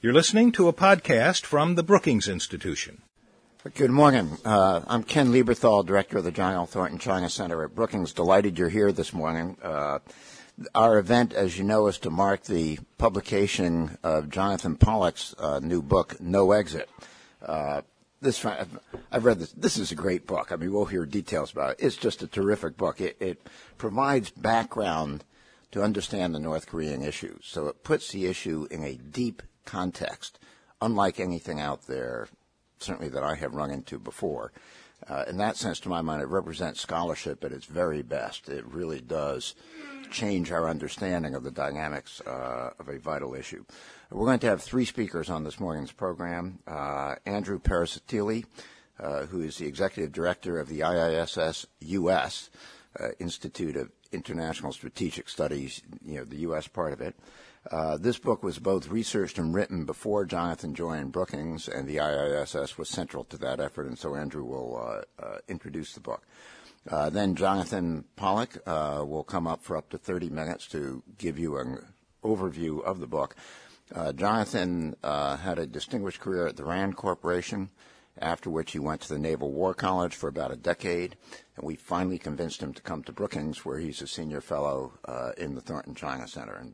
You're listening to a podcast from the Brookings Institution. Good morning. I'm Ken Lieberthal, Director of the John L. Thornton China Center at Brookings. Delighted you're here this morning. Our event, as you know, is to mark the publication of Jonathan Pollock's new book, No Exit. I've read this. This is a great book. I mean, we'll hear details about it. It's just a terrific book. It provides background to understand the North Korean issue. So it puts the issue in a deep context, unlike anything out there, certainly that I have run into before. In that sense, to my mind, it represents scholarship at its very best. It really does change our understanding of the dynamics of a vital issue. We're going to have three speakers on this morning's program. Andrew Perissatili, who is the Executive Director of the IISS U.S., Institute of International Strategic Studies, the U.S. part of it. This book was both researched and written before Jonathan joined Brookings, and the IISS was central to that effort, and so Andrew will introduce the book. Then Jonathan Pollock will come up for up to 30 minutes to give you an overview of the book. Jonathan had a distinguished career at the RAND Corporation, after which he went to the Naval War College for about a decade, and we finally convinced him to come to Brookings, where he's a senior fellow in the Thornton China Center. And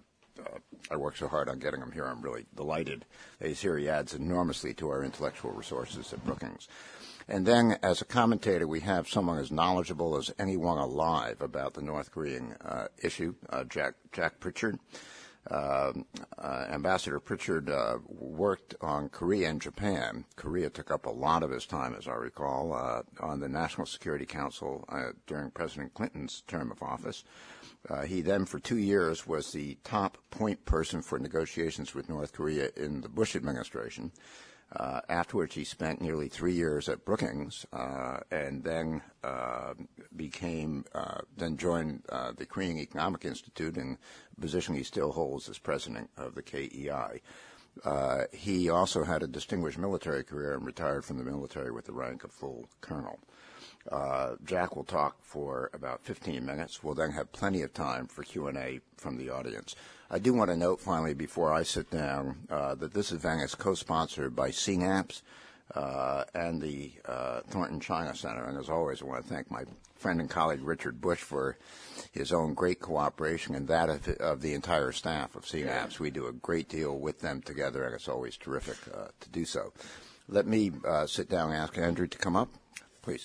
I worked so hard on getting him here. I'm really delighted that he's here. He adds enormously to our intellectual resources at Brookings. And then, as a commentator, we have someone as knowledgeable as anyone alive about the North Korean issue, Jack Pritchard. Ambassador Pritchard worked on Korea and Japan. Korea took up a lot of his time, as I recall, on the National Security Council during President Clinton's term of office. He then, for 2 years, was the top point person for negotiations with North Korea in the Bush administration. Afterwards, he spent nearly 3 years at Brookings, and then joined the Korean Economic Institute, in a position he still holds as president of the KEI. He also had a distinguished military career and retired from the military with the rank of full colonel. Jack will talk for about 15 minutes. We'll then have plenty of time for Q&A from the audience. I do want to note, finally, before I sit down, that this event is co-sponsored by CNAPS and the Thornton China Center. And as always, I want to thank my friend and colleague Richard Bush for his own great cooperation and that of the entire staff of CNAPS. We do a great deal with them together, and it's always terrific to do so. Let me sit down and ask Andrew to come up, please.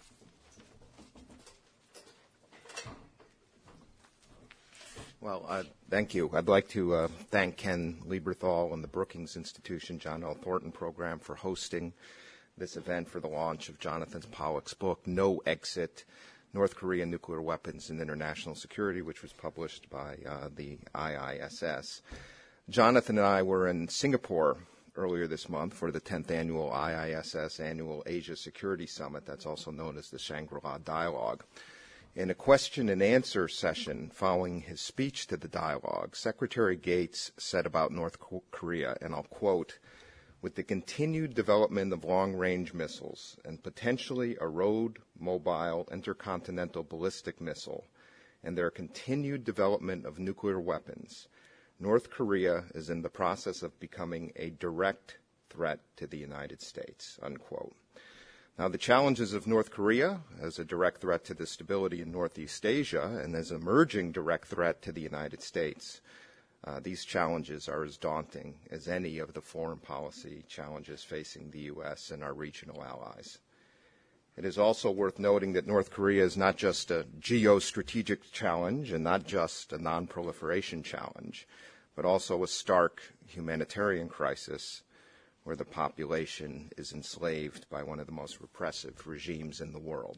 Well, thank you. I'd like to thank Ken Lieberthal and the Brookings Institution John L. Thornton Program for hosting this event for the launch of Jonathan Pollock's book, No Exit, North Korean Nuclear Weapons and International Security, which was published by the IISS. Jonathan and I were in Singapore earlier this month for the 10th annual IISS Annual Asia Security Summit, that's also known as the Shangri-La Dialogue. In a question and answer session following his speech to the dialogue, Secretary Gates said about North Korea, and I'll quote, "With the continued development of long-range missiles and potentially a road, mobile, intercontinental ballistic missile, and their continued development of nuclear weapons, North Korea is in the process of becoming a direct threat to the United States," unquote. Now, the challenges of North Korea as a direct threat to the stability in Northeast Asia and as an emerging direct threat to the United States, these challenges are as daunting as any of the foreign policy challenges facing the U.S. and our regional allies. It is also worth noting that North Korea is not just a geostrategic challenge and not just a non-proliferation challenge, but also a stark humanitarian crisis where the population is enslaved by one of the most repressive regimes in the world.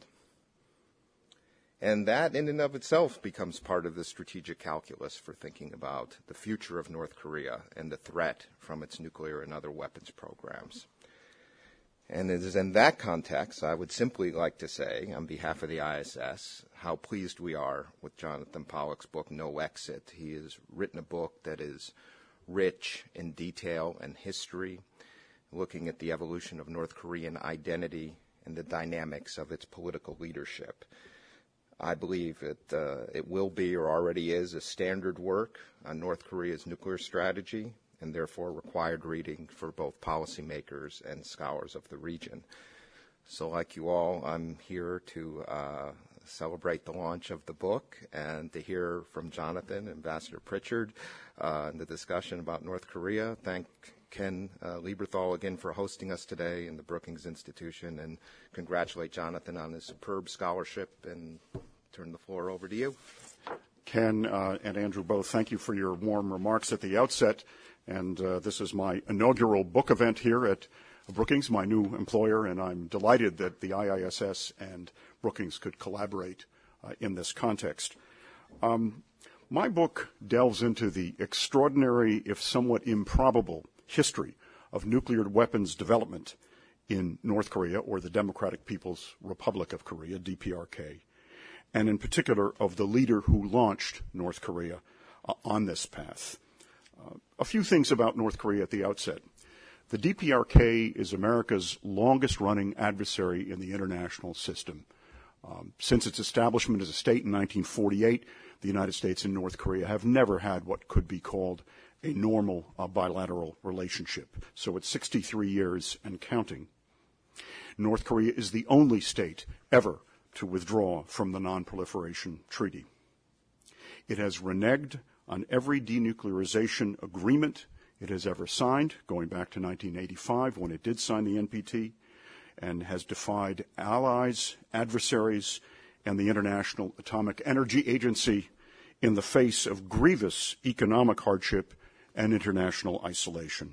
And that in and of itself becomes part of the strategic calculus for thinking about the future of North Korea and the threat from its nuclear and other weapons programs. And it is in that context, I would simply like to say, on behalf of the ISS, how pleased we are with Jonathan Pollock's book, No Exit. He has written a book that is rich in detail and history, looking at the evolution of North Korean identity and the dynamics of its political leadership. I believe it will be or already is a standard work on North Korea's nuclear strategy and therefore required reading for both policymakers and scholars of the region. So like you all, I'm here to celebrate the launch of the book and to hear from Jonathan, Ambassador Pritchard, in the discussion about North Korea. Thank Ken Lieberthal again for hosting us today in the Brookings Institution, and congratulate Jonathan on his superb scholarship, and turn the floor over to you. Ken and Andrew both, thank you for your warm remarks at the outset. And this is my inaugural book event here at Brookings, my new employer, and I'm delighted that the IISS and Brookings could collaborate in this context. My book delves into the extraordinary, if somewhat improbable, history of nuclear weapons development in North Korea, or the Democratic People's Republic of Korea, DPRK, and in particular of the leader who launched North Korea on this path. A few things about North Korea at the outset. The DPRK is America's longest-running adversary in the international system. Since its establishment as a state in 1948, the United States and North Korea have never had what could be called a normal bilateral relationship. So it's 63 years and counting. North Korea is the only state ever to withdraw from the Non-Proliferation Treaty. It has reneged on every denuclearization agreement it has ever signed, going back to 1985 when it did sign the NPT, and has defied allies, adversaries, and the International Atomic Energy Agency in the face of grievous economic hardship and international isolation.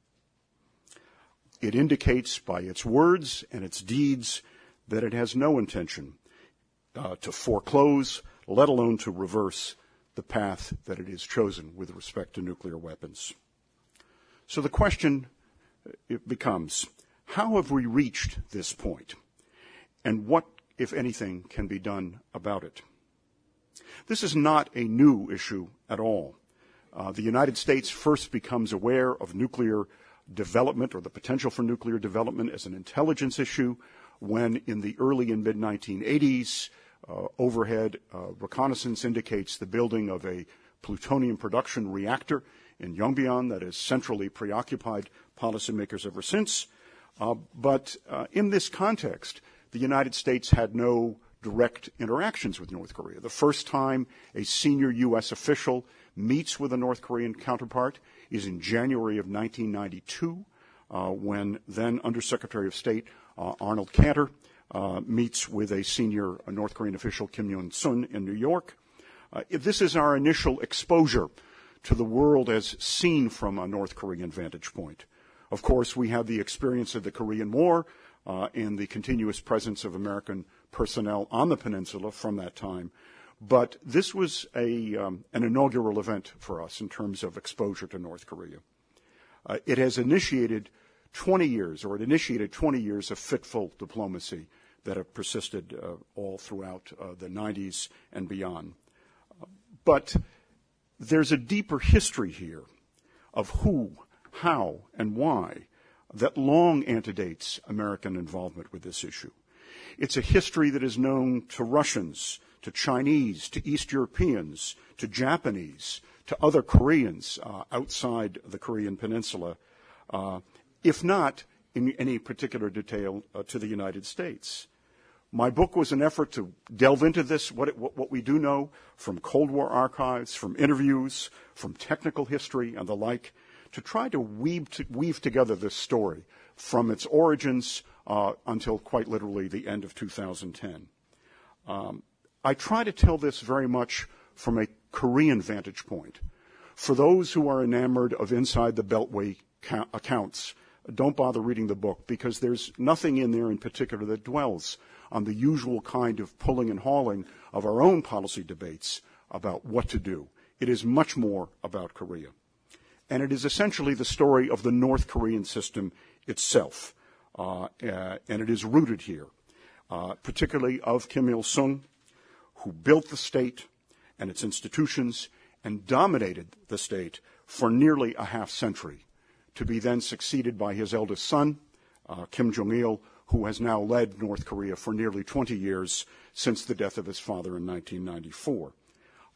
It indicates by its words and its deeds that it has no intention to foreclose, let alone to reverse, the path that it has chosen with respect to nuclear weapons. So the question becomes, how have we reached this point? And what, if anything, can be done about it? This is not a new issue at all. The United States first becomes aware of nuclear development, or the potential for nuclear development, as an intelligence issue when, in the early and mid-1980s, overhead reconnaissance indicates the building of a plutonium production reactor in Yongbyon that has centrally preoccupied policymakers ever since. But in this context, the United States had no direct interactions with North Korea. The first time a senior U.S. official meets with a North Korean counterpart is in January of 1992, when then Undersecretary of State Arnold Cantor meets with a senior North Korean official, Kim Yoon-sun, in New York. This is our initial exposure to the world as seen from a North Korean vantage point. Of course, we have the experience of the Korean War and the continuous presence of American personnel on the peninsula from that time. But this was an inaugural event for us in terms of exposure to North Korea. It has initiated 20 years of fitful diplomacy that have persisted all throughout the 90s and beyond. But there's a deeper history here of who, how, and why that long antedates American involvement with this issue. It's a history that is known to Russians, to Chinese, to East Europeans, to Japanese, to other Koreans outside the Korean peninsula, if not in any particular detail to the United States. My book was an effort to delve into this, what we do know from Cold War archives, from interviews, from technical history and the like, to try to weave together this story from its origins until quite literally the end of 2010. I try to tell this very much from a Korean vantage point. For those who are enamored of Inside the Beltway accounts, don't bother reading the book, because there's nothing in there in particular that dwells on the usual kind of pulling and hauling of our own policy debates about what to do. It is much more about Korea. And it is essentially the story of the North Korean system itself. And it is rooted here, particularly of Kim Il-sung, who built the state and its institutions and dominated the state for nearly a half-century, to be then succeeded by his eldest son, Kim Jong-il, who has now led North Korea for nearly 20 years since the death of his father in 1994.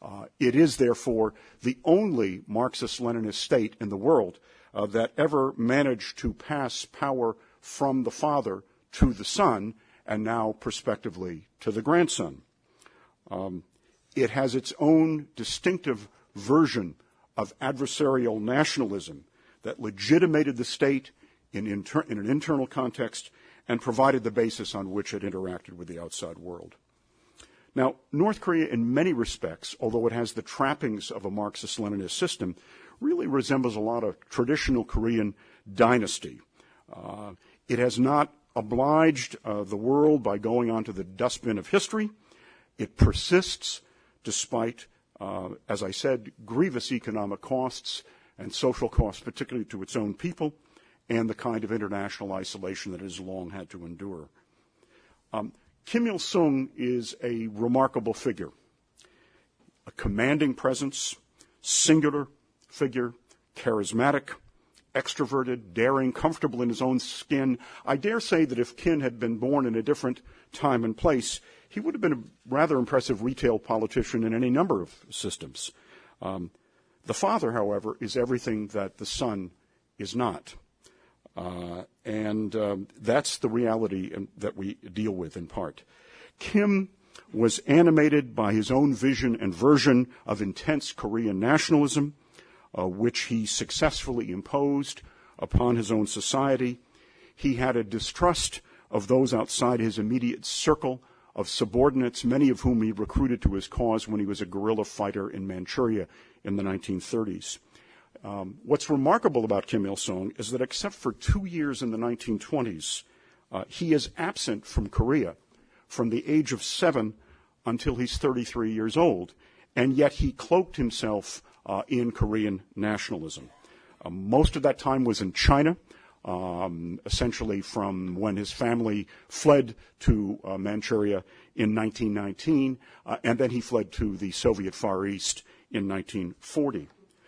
It is, therefore, the only Marxist-Leninist state in the world that ever managed to pass power from the father to the son, and now, prospectively, to the grandson. It has its own distinctive version of adversarial nationalism that legitimated the state in an internal context and provided the basis on which it interacted with the outside world. Now, North Korea, in many respects, although it has the trappings of a Marxist-Leninist system, really resembles a lot of traditional Korean dynasty. It has not obliged the world by going onto the dustbin of history. It persists despite, as I said, grievous economic costs and social costs, particularly to its own people, and the kind of international isolation that it has long had to endure. Kim Il-sung is a remarkable figure, a commanding presence, singular figure, charismatic, extroverted, daring, comfortable in his own skin. I dare say that if Kim had been born in a different time and place, he would have been a rather impressive retail politician in any number of systems. The father, however, is everything that the son is not. And that's the reality that we deal with in part. Kim was animated by his own vision and version of intense Korean nationalism, which he successfully imposed upon his own society. He had a distrust of those outside his immediate circle of subordinates, many of whom he recruited to his cause when he was a guerrilla fighter in Manchuria in the 1930s. What's remarkable about Kim Il-sung is that except for 2 years in the 1920s, he is absent from Korea from the age of 7 until he's 33 years old, and yet he cloaked himself in Korean nationalism. Most of that time was in China, essentially from when his family fled to Manchuria in 1919, and then he fled to the Soviet Far East in 1940.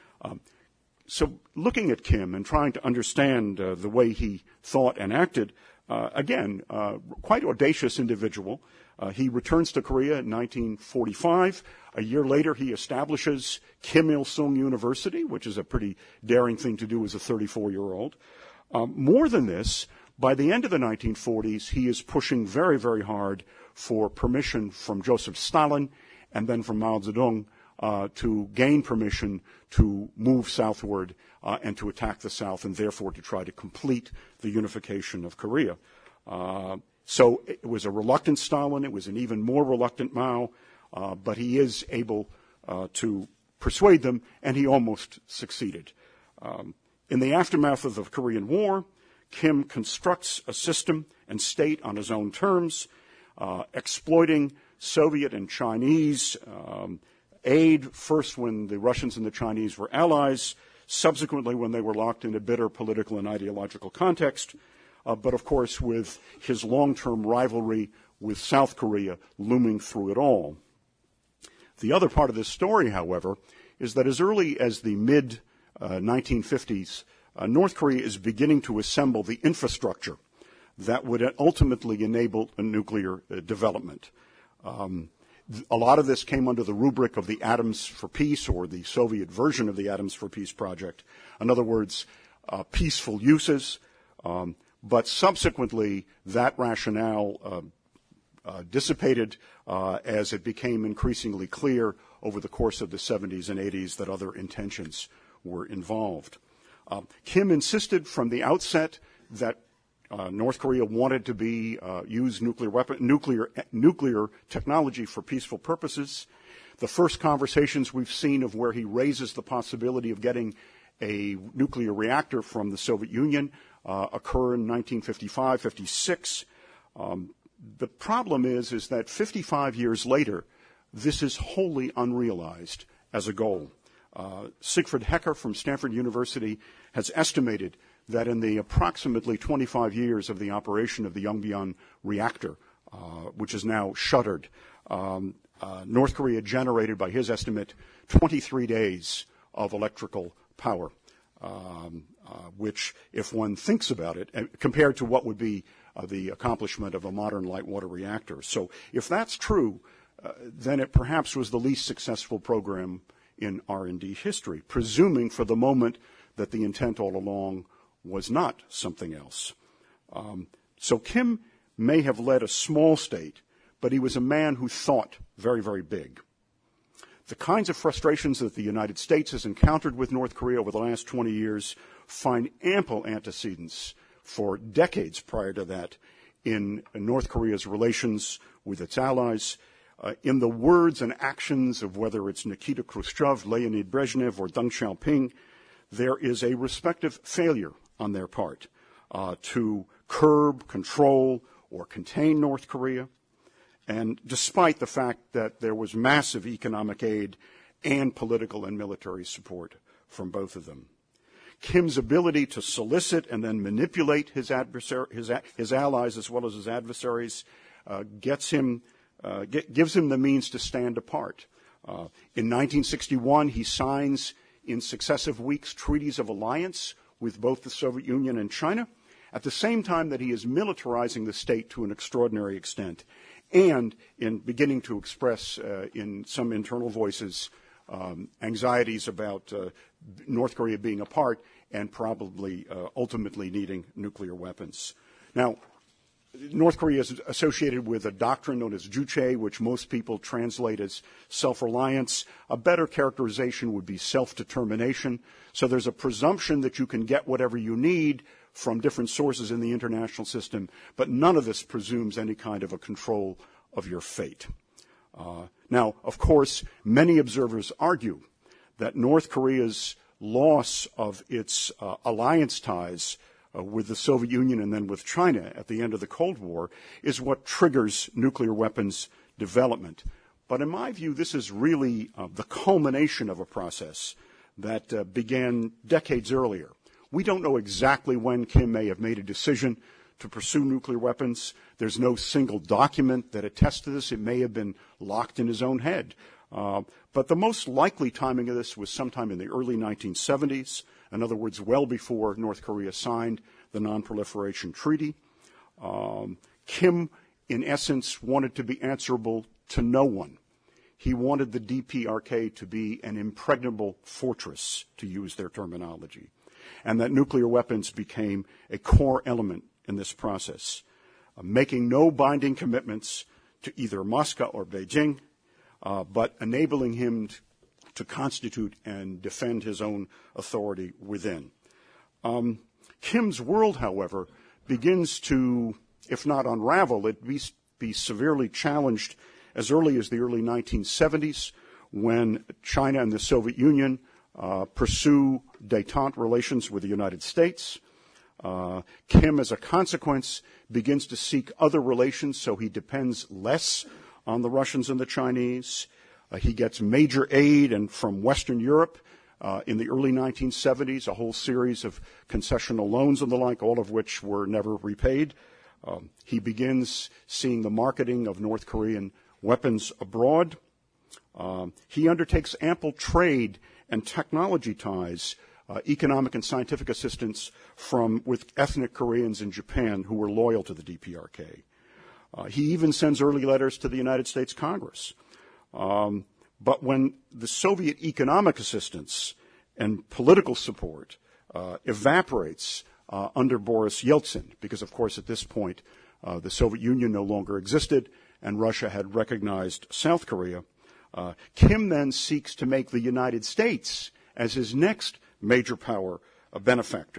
So looking at Kim and trying to understand the way he thought and acted, again, quite audacious individual. He returns to Korea in 1945. A year later, he establishes Kim Il-sung University, which is a pretty daring thing to do as a 34-year-old. More than this, by the end of the 1940s, he is pushing very, very hard for permission from Joseph Stalin and then from Mao Zedong to gain permission to move southward and to attack the South, and therefore to try to complete the unification of Korea. So it was a reluctant Stalin. It was an even more reluctant Mao, but he is able to persuade them, and he almost succeeded. In the aftermath of the Korean War, Kim constructs a system and state on his own terms, exploiting Soviet and Chinese aid, first when the Russians and the Chinese were allies, subsequently when they were locked in a bitter political and ideological context, but of course with his long-term rivalry with South Korea looming through it all. The other part of this story, however, is that as early as the mid-1950s, North Korea is beginning to assemble the infrastructure that would ultimately enable a nuclear development. A lot of this came under the rubric of the Atoms for Peace, or the Soviet version of the Atoms for Peace project. In other words, peaceful uses. But subsequently, that rationale dissipated as it became increasingly clear over the course of the 70s and 80s that other intentions were involved. Kim insisted from the outset that North Korea wanted to use nuclear technology for peaceful purposes. The first conversations we've seen of where he raises the possibility of getting a nuclear reactor from the Soviet Union occur in 1955, 56. The problem is that 55 years later, this is wholly unrealized as a goal. Siegfried Hecker from Stanford University has estimated that in the approximately 25 years of the operation of the Yongbyon reactor, which is now shuttered, North Korea generated, by his estimate, 23 days of electrical power, which, if one thinks about it, compared to what would be the accomplishment of a modern light water reactor. So if that's true, then it perhaps was the least successful program in R&D history, presuming for the moment that the intent all along was not something else. So Kim may have led a small state, but he was a man who thought very, very big. The kinds of frustrations that the United States has encountered with North Korea over the last 20 years find ample antecedents for decades prior to that in North Korea's relations with its allies, in the words and actions of whether it's Nikita Khrushchev, Leonid Brezhnev, or Deng Xiaoping. There is a respective failure on their part to curb, control, or contain North Korea. And despite the fact that there was massive economic aid and political and military support from both of them. Kim's ability to solicit and then manipulate his allies as well as his adversaries gives him the means to stand apart. In 1961, he signs in successive weeks treaties of alliance with both the Soviet Union and China, at the same time that he is militarizing the state to an extraordinary extent, and in beginning to express in some internal voices anxieties about North Korea being apart and probably ultimately needing nuclear weapons. Now, North Korea is associated with a doctrine known as Juche, which most people translate as self-reliance. A better characterization would be self-determination. So there's a presumption that you can get whatever you need from different sources in the international system, but none of this presumes any kind of a control of your fate. Now, of course, many observers argue that North Korea's loss of its alliance ties with the Soviet Union and then with China at the end of the Cold War is what triggers nuclear weapons development. But in my view, this is really the culmination of a process that began decades earlier. We don't know exactly when Kim may have made a decision to pursue nuclear weapons. There's no single document that attests to this. It may have been locked in his own head. But the most likely timing of this was sometime in the early 1970s, in other words, well before North Korea signed the Non-Proliferation Treaty. Kim, in essence, wanted to be answerable to no one. He wanted the DPRK to be an impregnable fortress, to use their terminology, and that nuclear weapons became a core element in this process, making no binding commitments to either Moscow or Beijing, but enabling him to constitute and defend his own authority within. Kim's world, however, begins to, if not unravel, at least be severely challenged as early as the early 1970s when China and the Soviet Union pursue détente relations with the United States. Kim, as a consequence, begins to seek other relations, so he depends less on the Russians and the Chinese. He gets major aid and from Western Europe in the early 1970s, a whole series of concessional loans and the like, all of which were never repaid. He begins seeing the marketing of North Korean weapons abroad. He undertakes ample trade and technology ties, economic and scientific assistance with ethnic Koreans in Japan who were loyal to the DPRK. He even sends early letters to the United States Congress. But when the Soviet economic assistance and political support evaporates under Boris Yeltsin, because, of course, at this point, the Soviet Union no longer existed and Russia had recognized South Korea, Kim then seeks to make the United States as his next major power a benefactor.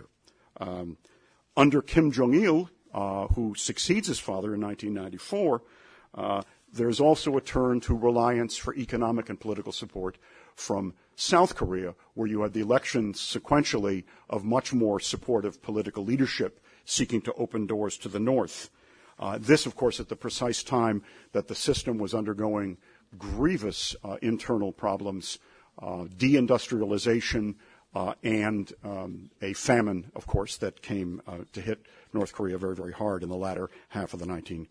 Under Kim Jong-il, who succeeds his father in 1994, there's also a turn to reliance for economic and political support from South Korea, where you had the elections sequentially of much more supportive political leadership seeking to open doors to the north. This, of course, at the precise time that the system was undergoing grievous internal problems, deindustrialization, and a famine, of course, that came to hit North Korea very, very hard in the latter half of the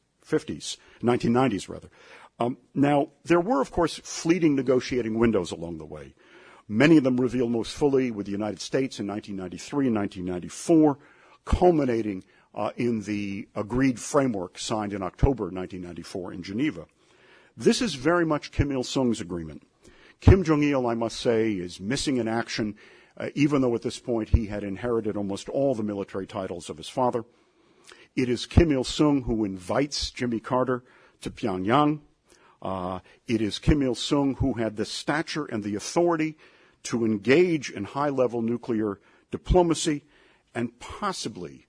1990s rather. Now, there were, of course, fleeting negotiating windows along the way. Many of them revealed most fully with the United States in 1993 and 1994, culminating in the agreed framework signed in October 1994 in Geneva. This is very much Kim Il-sung's agreement. Kim Jong-il, I must say, is missing in action, even though at this point he had inherited almost all the military titles of his father. It is Kim Il-sung who invites Jimmy Carter to Pyongyang. It is Kim Il-sung who had the stature and the authority to engage in high-level nuclear diplomacy and possibly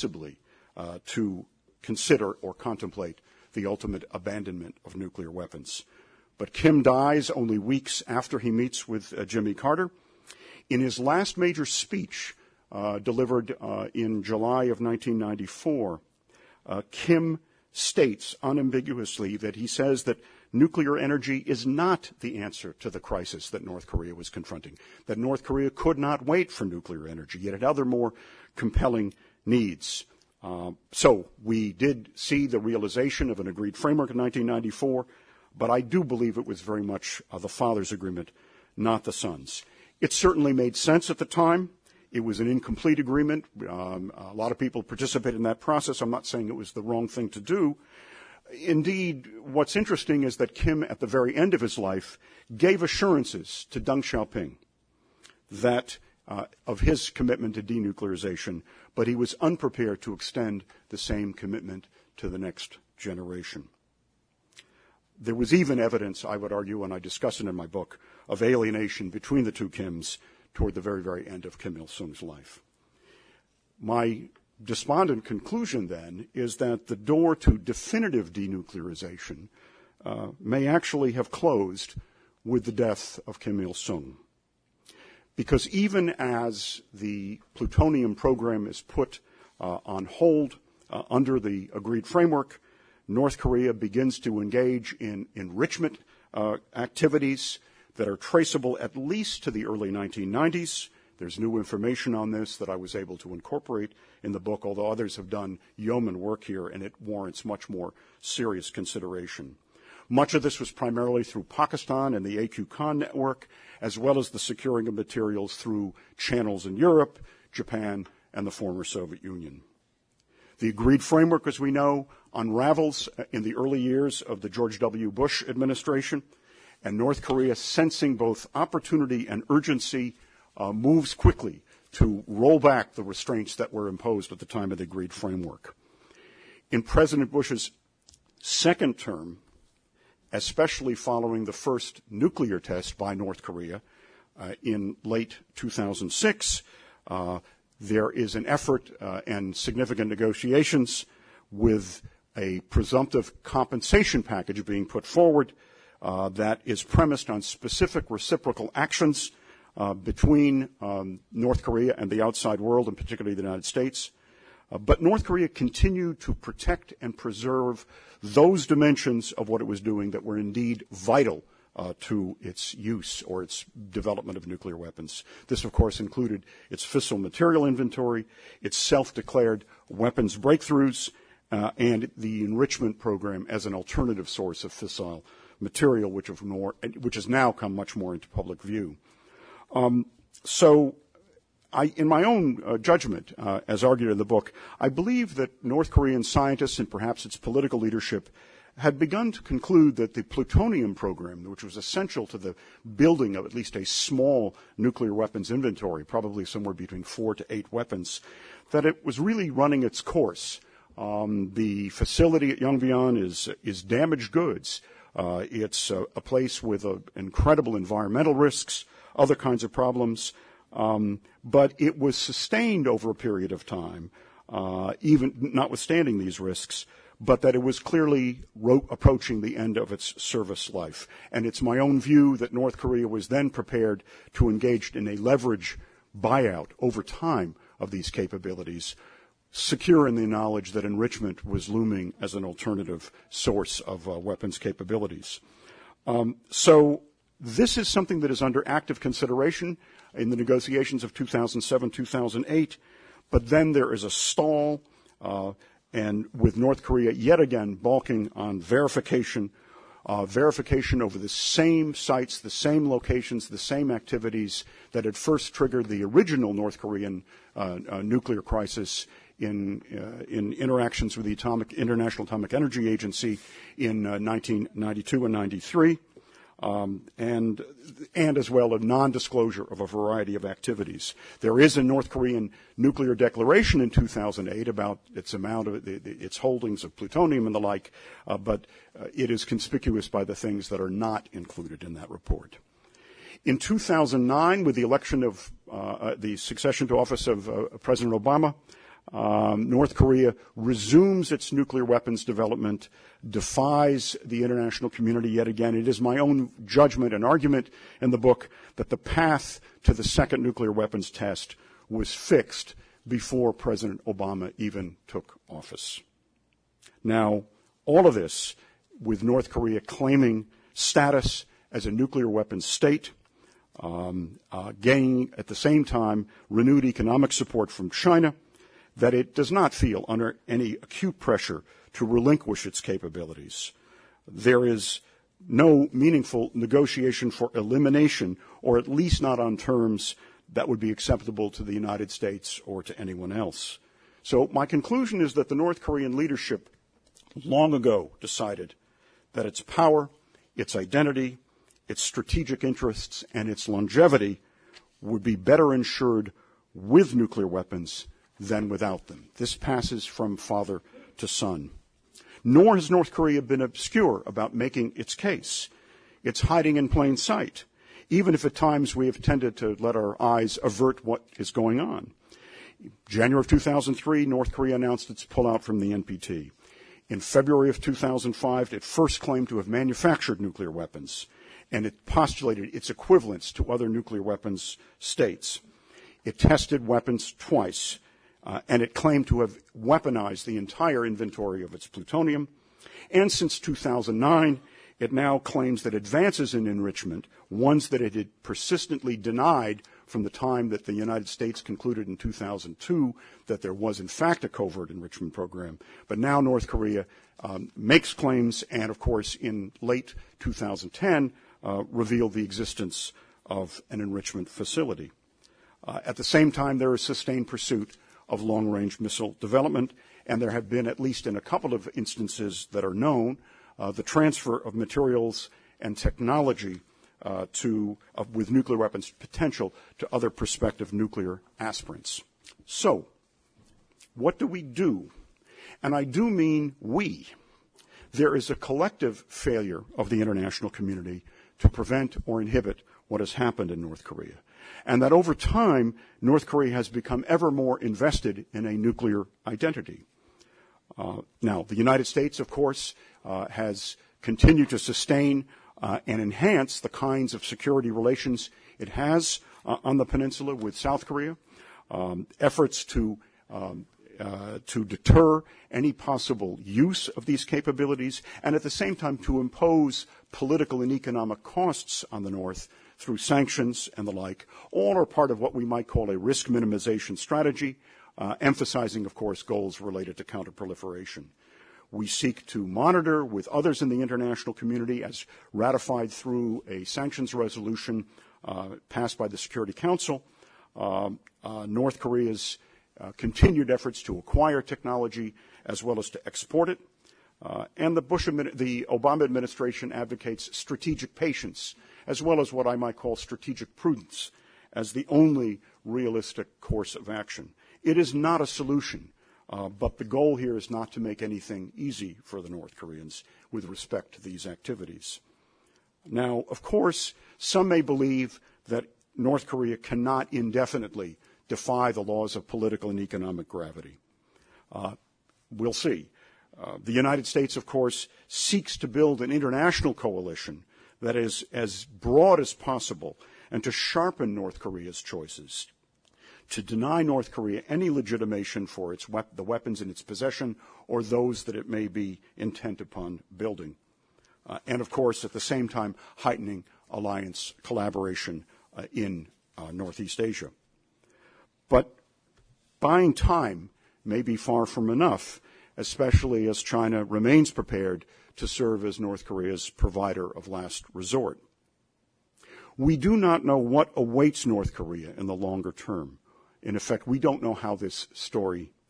to consider or contemplate the ultimate abandonment of nuclear weapons. But Kim dies only weeks after he meets with Jimmy Carter. In his last major speech, delivered in July of 1994, Kim states unambiguously that he says that nuclear energy is not the answer to the crisis that North Korea was confronting, that North Korea could not wait for nuclear energy. It had other more compelling needs. So we did see the realization of an agreed framework in 1994, but I do believe it was very much the father's agreement, not the son's. It certainly made sense at the time. It was an incomplete agreement. A lot of people participated in that process. I'm not saying it was the wrong thing to do. Indeed, what's interesting is that Kim, at the very end of his life, gave assurances to Deng Xiaoping that of his commitment to denuclearization, but he was unprepared to extend the same commitment to the next generation. There was even evidence, I would argue, and I discuss it in my book, of alienation between the two Kims toward the very, very end of Kim Il-sung's life. My despondent conclusion, then, is that the door to definitive denuclearization may actually have closed with the death of Kim Il-sung. Because even as the plutonium program is put on hold under the agreed framework, North Korea begins to engage in enrichment activities that are traceable at least to the early 1990s. There's new information on this that I was able to incorporate in the book, although others have done yeoman work here, and it warrants much more serious consideration. Much of this was primarily through Pakistan and the AQ Khan network, as well as the securing of materials through channels in Europe, Japan, and the former Soviet Union. The agreed framework, as we know, unravels in the early years of the George W. Bush administration, and North Korea, sensing both opportunity and urgency, moves quickly to roll back the restraints that were imposed at the time of the agreed framework. In President Bush's second term, especially following the first nuclear test by North Korea in late 2006, there is an effort and significant negotiations with a presumptive compensation package being put forward that is premised on specific reciprocal actions between North Korea and the outside world, and particularly the United States. But North Korea continued to protect and preserve those dimensions of what it was doing that were indeed vital to its use or its development of nuclear weapons. This, of course, included its fissile material inventory, its self-declared weapons breakthroughs, and the enrichment program as an alternative source of fissile material, which has now come much more into public view. In my own judgment, as argued in the book, I believe that North Korean scientists and perhaps its political leadership had begun to conclude that the plutonium program, which was essential to the building of at least a small nuclear weapons inventory, probably somewhere between 4 to 8 weapons, that it was really running its course. The facility at Yongbyon is damaged goods. It's a place with incredible environmental risks, other kinds of problems. But it was sustained over a period of time, even notwithstanding these risks, but that it was clearly approaching the end of its service life. And it's my own view that North Korea was then prepared to engage in a leverage buyout over time of these capabilities, secure in the knowledge that enrichment was looming as an alternative source of weapons capabilities. So this is something that is under active consideration in the negotiations of 2007, 2008, but then there is a stall, and with North Korea yet again balking on verification over the same sites, the same locations, the same activities that had first triggered the original North Korean nuclear crisis in interactions with the International Atomic Energy Agency in 1992 and 93, and as well a non-disclosure of a variety of activities. There is a North Korean nuclear declaration in 2008 about its amount of its holdings of plutonium and the like, but it is conspicuous by the things that are not included in that report. In 2009, with the election of the succession to office of President Obama, North Korea resumes its nuclear weapons development, defies the international community yet again. It is my own judgment and argument in the book that the path to the second nuclear weapons test was fixed before President Obama even took office. Now, all of this with North Korea claiming status as a nuclear weapons state, gaining at the same time renewed economic support from China, that it does not feel under any acute pressure to relinquish its capabilities. There is no meaningful negotiation for elimination, or at least not on terms that would be acceptable to the United States or to anyone else. So my conclusion is that the North Korean leadership long ago decided that its power, its identity, its strategic interests, and its longevity would be better ensured with nuclear weapons than without them. This passes from father to son. Nor has North Korea been obscure about making its case. It's hiding in plain sight, even if at times we have tended to let our eyes avert what is going on. January of 2003, North Korea announced its pullout from the NPT. In February of 2005, it first claimed to have manufactured nuclear weapons, and it postulated its equivalence to other nuclear weapons states. It tested weapons twice, and it claimed to have weaponized the entire inventory of its plutonium. And since 2009, it now claims that advances in enrichment, ones that it had persistently denied from the time that the United States concluded in 2002 that there was in fact a covert enrichment program. But now North Korea makes claims, and of course in late 2010 revealed the existence of an enrichment facility. At the same time, there is sustained pursuit of long-range missile development, and there have been, at least in a couple of instances that are known, the transfer of materials and technology with nuclear weapons potential to other prospective nuclear aspirants. So, what do we do? And I do mean we. There is a collective failure of the international community to prevent or inhibit what has happened in North Korea. And that over time, North Korea has become ever more invested in a nuclear identity. Now, the United States, of course, has continued to sustain and enhance the kinds of security relations it has on the peninsula with South Korea, efforts to deter any possible use of these capabilities, and at the same time to impose political and economic costs on the North through sanctions and the like, all are part of what we might call a risk minimization strategy, emphasizing, of course, goals related to counterproliferation. We seek to monitor with others in the international community, as ratified through a sanctions resolution passed by the Security Council, North Korea's continued efforts to acquire technology as well as to export it. And the Obama administration advocates strategic patience, as well as what I might call strategic prudence, as the only realistic course of action. It is not a solution, but the goal here is not to make anything easy for the North Koreans with respect to these activities. Now, of course, some may believe that North Korea cannot indefinitely defy the laws of political and economic gravity. We'll see. The United States, of course, seeks to build an international coalition that is as broad as possible and to sharpen North Korea's choices, to deny North Korea any legitimation for the weapons in its possession or those that it may be intent upon building. And, of course, at the same time, heightening alliance collaboration in Northeast Asia. But buying time may be far from enough, especially as China remains prepared to serve as North Korea's provider of last resort. We do not know what awaits North Korea in the longer term. In effect, we don't know how this story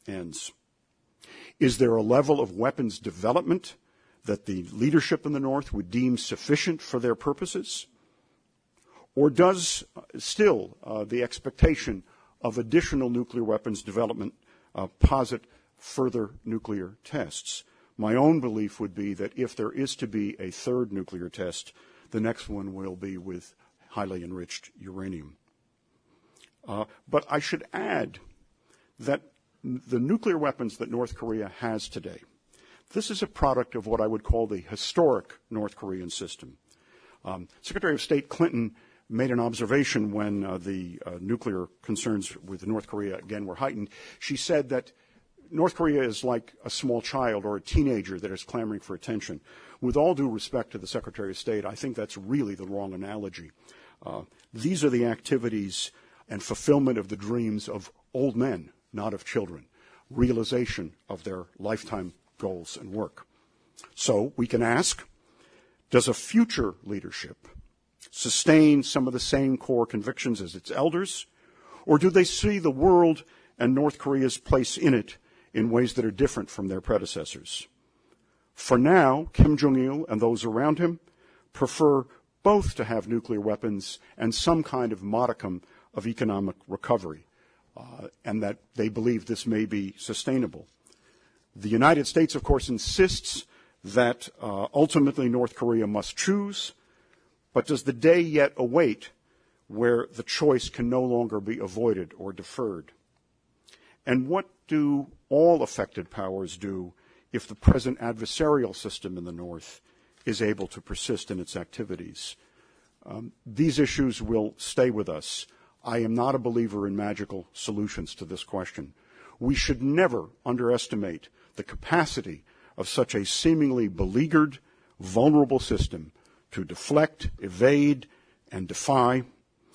ends? Is there a level of weapons development that the leadership in the North would deem sufficient for their purposes? Or does still the expectation of additional nuclear weapons development posit further nuclear tests? My own belief would be that if there is to be a third nuclear test, the next one will be with highly enriched uranium. But I should add that the nuclear weapons that North Korea has today, this is a product of what I would call the historic North Korean system. Secretary of State Clinton made an observation when the nuclear concerns with North Korea again were heightened. She said that North Korea is like a small child or a teenager that is clamoring for attention. With all due respect to the Secretary of State, I think that's really the wrong analogy. These are the activities and fulfillment of the dreams of old men, not of children, realization of their lifetime goals and work. So we can ask, does a future leadership sustain some of the same core convictions as its elders, or do they see the world and North Korea's place in it in ways that are different from their predecessors? For now, Kim Jong-il and those around him prefer both to have nuclear weapons and some kind of modicum of economic recovery, and that they believe this may be sustainable. The United States, of course, insists that ultimately North Korea must choose, but does the day yet await where the choice can no longer be avoided or deferred? And what do all affected powers do if the present adversarial system in the North is able to persist in its activities? These issues will stay with us. I am not a believer in magical solutions to this question. We should never underestimate the capacity of such a seemingly beleaguered, vulnerable system to deflect, evade, and defy,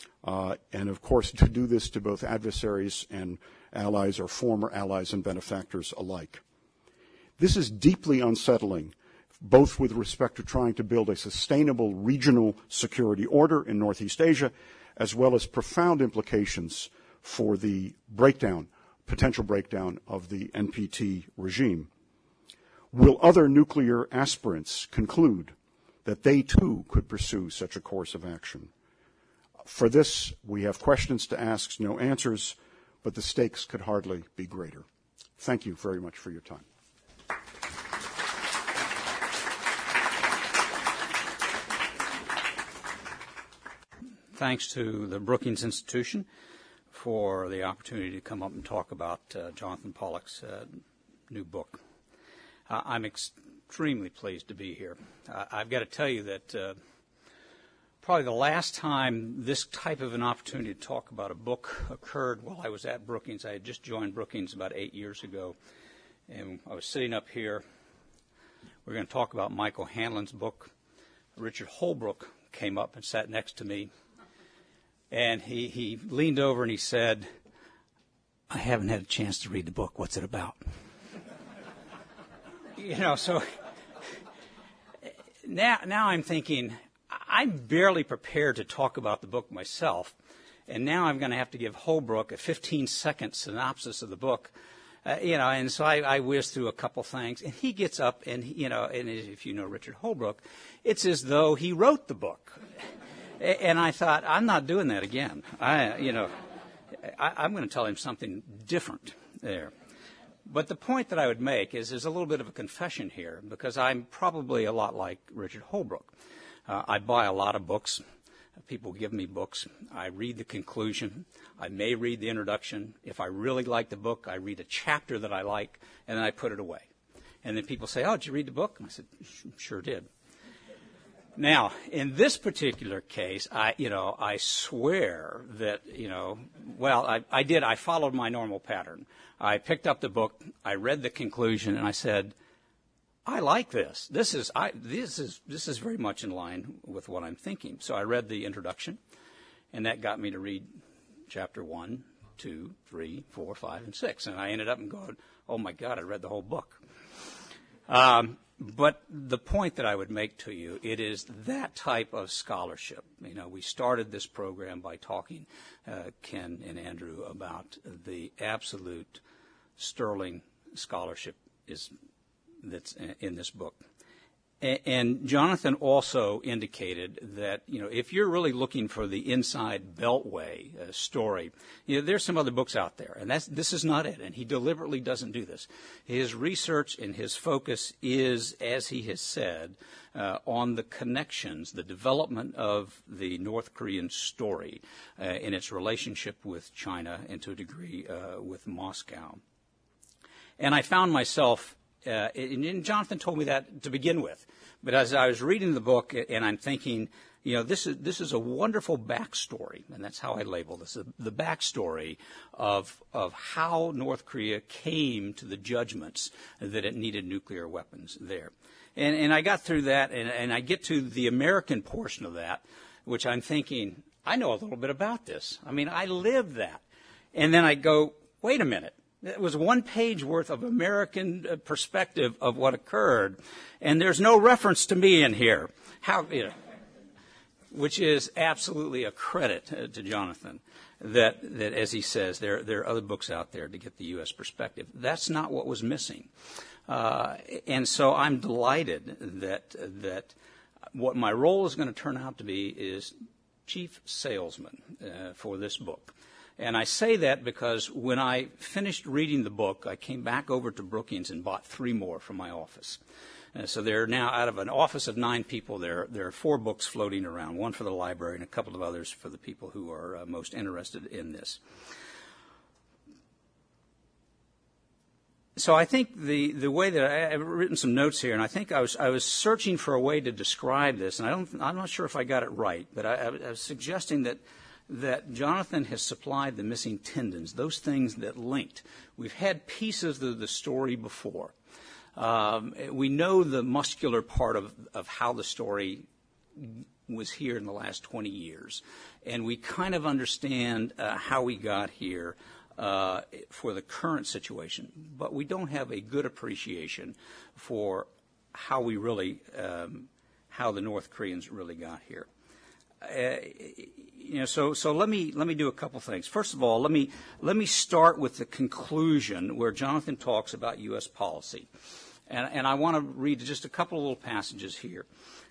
and of course to do this to both adversaries and allies or former allies and benefactors alike. This is deeply unsettling, both with respect to trying to build a sustainable regional security order in Northeast Asia, as well as profound implications for the potential breakdown of the NPT regime. Will other nuclear aspirants conclude that they too could pursue such a course of action? For this, we have questions to ask, no answers, but the stakes could hardly be greater. Thank you very much for your time. Thanks to the Brookings Institution for the opportunity to come up and talk about Jonathan Pollock's new book. I'm extremely pleased to be here. I've got to tell you that probably the last time this type of an opportunity to talk about a book occurred while I was at Brookings. I had just joined Brookings about 8 years ago, and I was sitting up here. We're going to talk about Michael Hanlon's book. Richard Holbrooke came up and sat next to me, and he leaned over and he said, "I haven't had a chance to read the book. What's it about?" So now I'm thinking, I'm barely prepared to talk about the book myself, and now I'm going to have to give Holbrooke a 15-second synopsis of the book, and so I whizzed through a couple things, and he gets up, and and if you know Richard Holbrooke, it's as though he wrote the book, and I thought, I'm not doing that again. I'm going to tell him something different there. But the point that I would make is there's a little bit of a confession here, because I'm probably a lot like Richard Holbrooke. I buy a lot of books. People give me books. I read the conclusion. I may read the introduction. If I really like the book, I read a chapter that I like, and then I put it away. And then people say, "Oh, did you read the book?" And I said, "Sure did." Now, in this particular case, I swear that, I did. I followed my normal pattern. I picked up the book, I read the conclusion, and I said, "I like this. This is very much in line with what I'm thinking." So I read the introduction, and that got me to read chapter 1, 2, 3, 4, 5, and 6. And I ended up going, "Oh my God, I read the whole book." But the point that I would make to you, it is that type of scholarship. We started this program by talking, Ken and Andrew, about the absolute sterling scholarship that's in this book. And Jonathan also indicated that, if you're really looking for the inside Beltway story, there's some other books out there, and this is not it, and he deliberately doesn't do this. His research and his focus is, as he has said, on the connections, the development of the North Korean story in its relationship with China and to a degree with Moscow. And I found myself and Jonathan told me that to begin with. But as I was reading the book, and I'm thinking, this is a wonderful backstory, and that's how I label this, the backstory of how North Korea came to the judgments that it needed nuclear weapons there. And I got through that, and I get to the American portion of that, which I'm thinking, I know a little bit about this. I mean, I lived that. And then I go, wait a minute. It was one page worth of American perspective of what occurred, and there's no reference to me in here. Which is absolutely a credit to Jonathan. That as he says, there are other books out there to get the U.S. perspective. That's not what was missing, and so I'm delighted that what my role is going to turn out to be is chief salesman for this book. And I say that because when I finished reading the book, I came back over to Brookings and bought 3 more from my office. So there are now, out of an office of 9 people, there are 4 books floating around, one for the library and a couple of others for the people who are most interested in this. So I think the way that I've written some notes here, and I think I was searching for a way to describe this, and I'm not sure if I got it right, but I was suggesting that Jonathan has supplied the missing tendons, those things that linked. We've had pieces of the story before. We know the muscular part of how the story was here in the last 20 years. And we kind of understand how we got here for the current situation. But we don't have a good appreciation for how we really, how the North Koreans really got here. So let me do a couple things. First of all, let me start with the conclusion where Jonathan talks about U.S. policy, and I want to read just a couple of little passages here.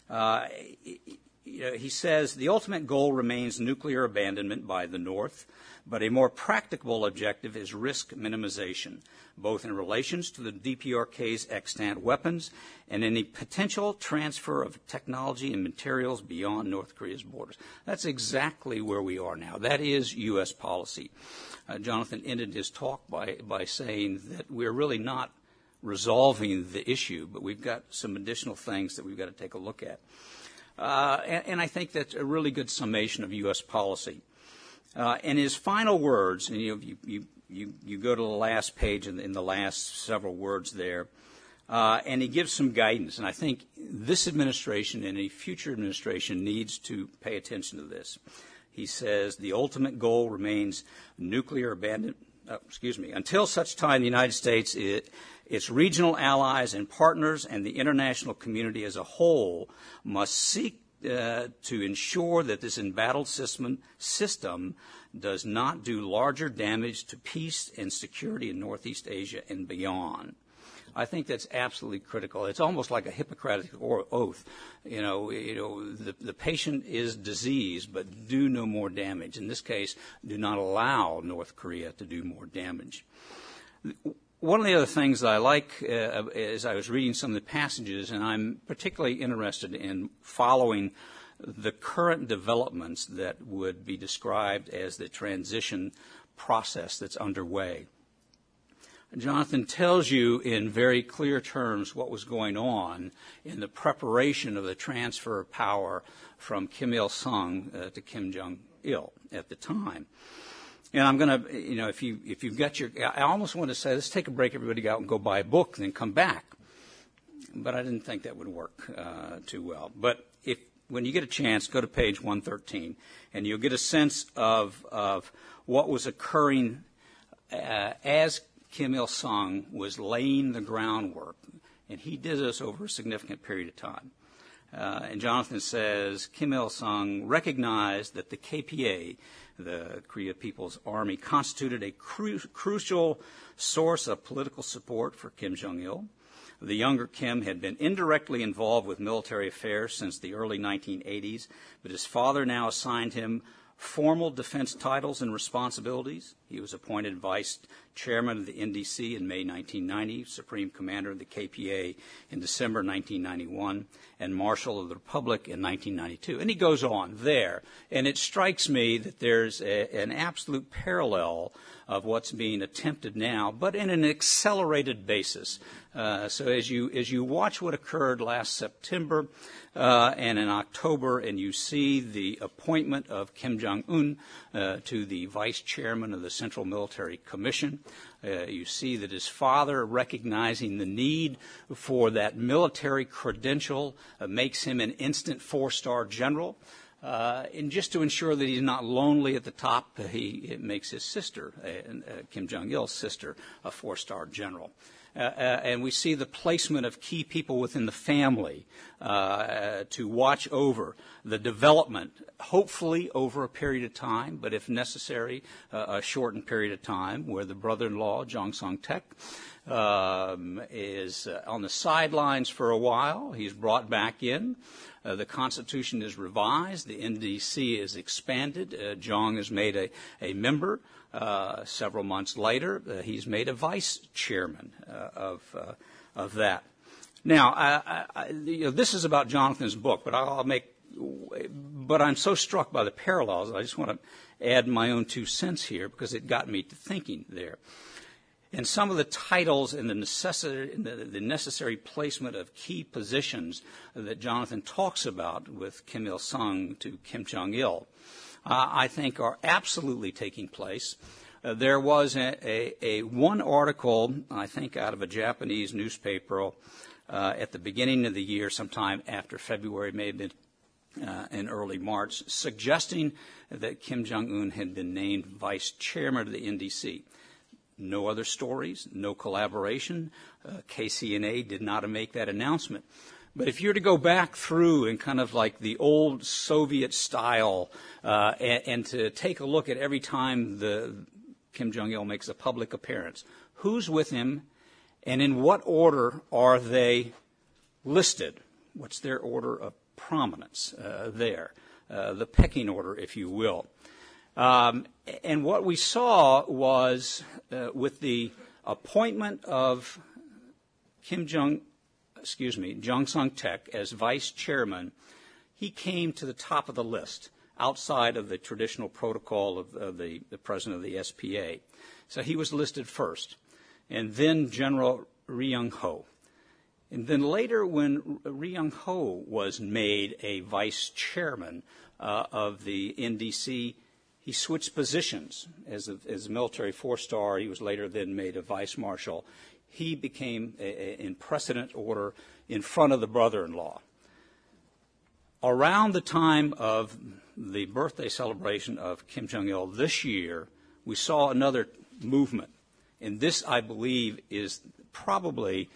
He says the ultimate goal remains nuclear abandonment by the North, but a more practicable objective is risk minimization, both in relations to the DPRK's extant weapons and any potential transfer of technology and materials beyond North Korea's borders. That's exactly where we are now. That is U.S. policy. Jonathan ended his talk by saying that we're really not resolving the issue, but we've got some additional things that we've got to take a look at. And I think that's a really good summation of U.S. policy. And his final words, and you go to the last page in the last several words there, and he gives some guidance. And I think this administration and a future administration needs to pay attention to this. He says the ultimate goal remains nuclear abandonment. Until such time the United States, its regional allies and partners, and the international community as a whole must seek to ensure that this embattled system does not do larger damage to peace and security in Northeast Asia and beyond. I think that's absolutely critical. It's almost like a Hippocratic oath. The patient is diseased, but do no more damage. In this case, do not allow North Korea to do more damage. One of the other things that I like as I was reading some of the passages, and I'm particularly interested in following the current developments that would be described as the transition process that's underway. Jonathan tells you in very clear terms what was going on in the preparation of the transfer of power from Kim Il-sung to Kim Jong-il at the time. And I'm going to, if you've got I almost want to say, let's take a break, everybody go out and go buy a book and then come back. But I didn't think that would work too well. But when you get a chance, go to page 113, and you'll get a sense of what was occurring as Kim Il-sung was laying the groundwork. And he did this over a significant period of time. And Jonathan says, Kim Il-sung recognized that the KPA, the Korea People's Army, constituted a crucial source of political support for Kim Jong-il. The younger Kim had been indirectly involved with military affairs since the early 1980s, but his father now assigned him formal defense titles and responsibilities. He was appointed vice chairman of the NDC in May 1990, supreme commander of the KPA in December 1991, and marshal of the Republic in 1992. And he goes on there. And it strikes me that there's an absolute parallel of what's being attempted now, but in an accelerated basis. So as you watch what occurred last September and in October, and you see the appointment of Kim Jong-un to the vice chairman of the Central Military Commission, you see that his father, recognizing the need for that military credential, makes him an instant four-star general. And just to ensure that he's not lonely at the top, it makes his sister, Kim Jong-il's sister, a four-star general. And we see the placement of key people within the family to watch over the development, hopefully over a period of time, but if necessary, a shortened period of time, where the brother-in-law, Jang Song-taek, is on the sidelines for a while. He's brought back in. The Constitution is revised. The NDC is expanded. Jong is made a member. Several months later, he's made a vice chairman of that. Now, this is about Jonathan's book, but But I'm so struck by the parallels. I just want to add my own 2 cents here because it got me to thinking there. And some of the titles and the necessary placement of key positions that Jonathan talks about with Kim Il-sung to Kim Jong-il, I think are absolutely taking place. There was a one article, I think, out of a Japanese newspaper at the beginning of the year, sometime after February, may have been in early March, suggesting that Kim Jong-un had been named vice chairman of the NDC. No other stories, no collaboration. KCNA did not make that announcement. But if you're to go back through and kind of like the old Soviet style and to take a look at every time Kim Jong-il makes a public appearance, who's with him and in what order are they listed? What's their order of prominence there? The pecking order, if you will. And what we saw was with the appointment of Jang Song-taek as vice chairman, he came to the top of the list outside of the traditional protocol of the president of the SPA. So he was listed first, and then General Ri Yong-ho. And then later, when Ri Yong-ho was made a vice chairman of the NDC, he switched positions. As a military four-star, he was later then made a vice marshal. He became, in precedent order, in front of the brother-in-law. Around the time of the birthday celebration of Kim Jong-il this year, we saw another movement. And this, I believe, is probably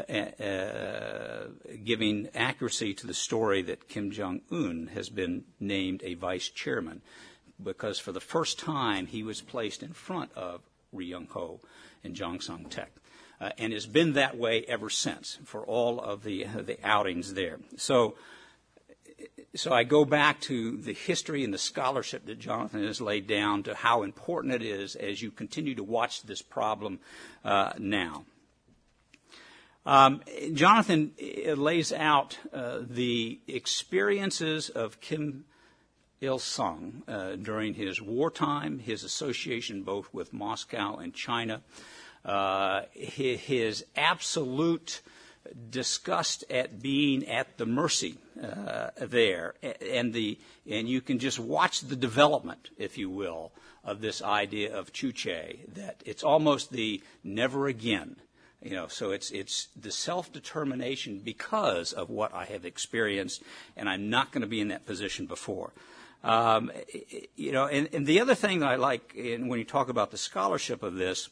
giving accuracy to the story that Kim Jong-un has been named a vice chairman, because for the first time he was placed in front of Ri Yong-ho and Jang Song-taek, and has been that way ever since for all of the outings there. So I go back to the history and the scholarship that Jonathan has laid down to how important it is as you continue to watch this problem now. Jonathan lays out the experiences of Kim Il-sung during his wartime, his association both with Moscow and China, his absolute disgust at being at the mercy there, and you can just watch the development, if you will, of this idea of Chuche, that it's almost the never again. So it's the self-determination because of what I have experienced, and I'm not going to be in that position before. And the other thing that I like when you talk about the scholarship of this,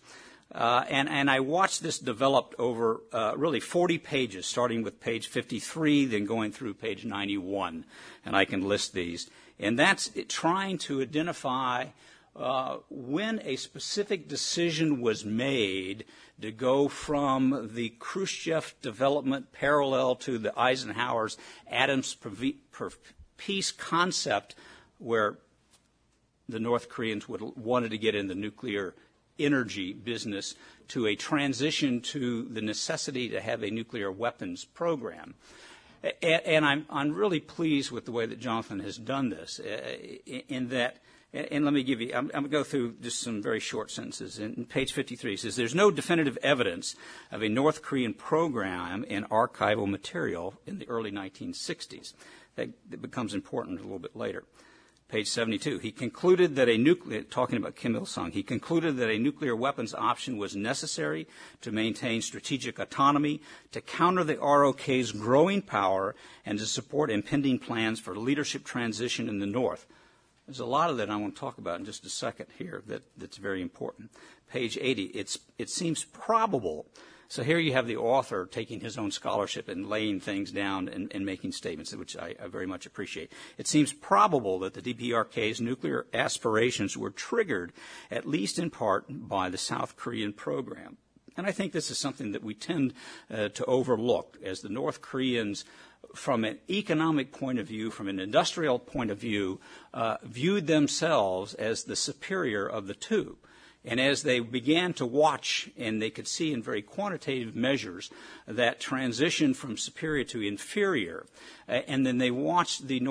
And I watched this develop over really 40 pages, starting with page 53, then going through page 91. And I can list these. And that's trying to identify when a specific decision was made to go from the Khrushchev development parallel to the Eisenhower's atoms per peace concept, where the North Koreans wanted to get in the nuclear energy business, to a transition to the necessity to have a nuclear weapons program. And I'm really pleased with the way that Jonathan has done this, in that, and let me give you, I'm going to go through just some very short sentences. In page 53, it says, there's no definitive evidence of a North Korean program in archival material in the early 1960s. That becomes important a little bit later. Page 72, he concluded that talking about Kim Il-sung, he concluded that a nuclear weapons option was necessary to maintain strategic autonomy, to counter the ROK's growing power, and to support impending plans for leadership transition in the North. There's a lot of that I want to talk about in just a second here that's very important. Page 80, it seems probable. So here you have the author taking his own scholarship and laying things down and making statements, which I very much appreciate. It seems probable that the DPRK's nuclear aspirations were triggered, at least in part, by the South Korean program. And I think this is something that we tend to overlook, as the North Koreans, from an economic point of view, from an industrial point of view, viewed themselves as the superior of the two. And as they began to watch, and they could see in very quantitative measures, that transition from superior to inferior, and then they watched the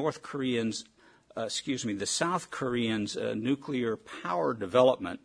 the South Koreans' nuclear power development,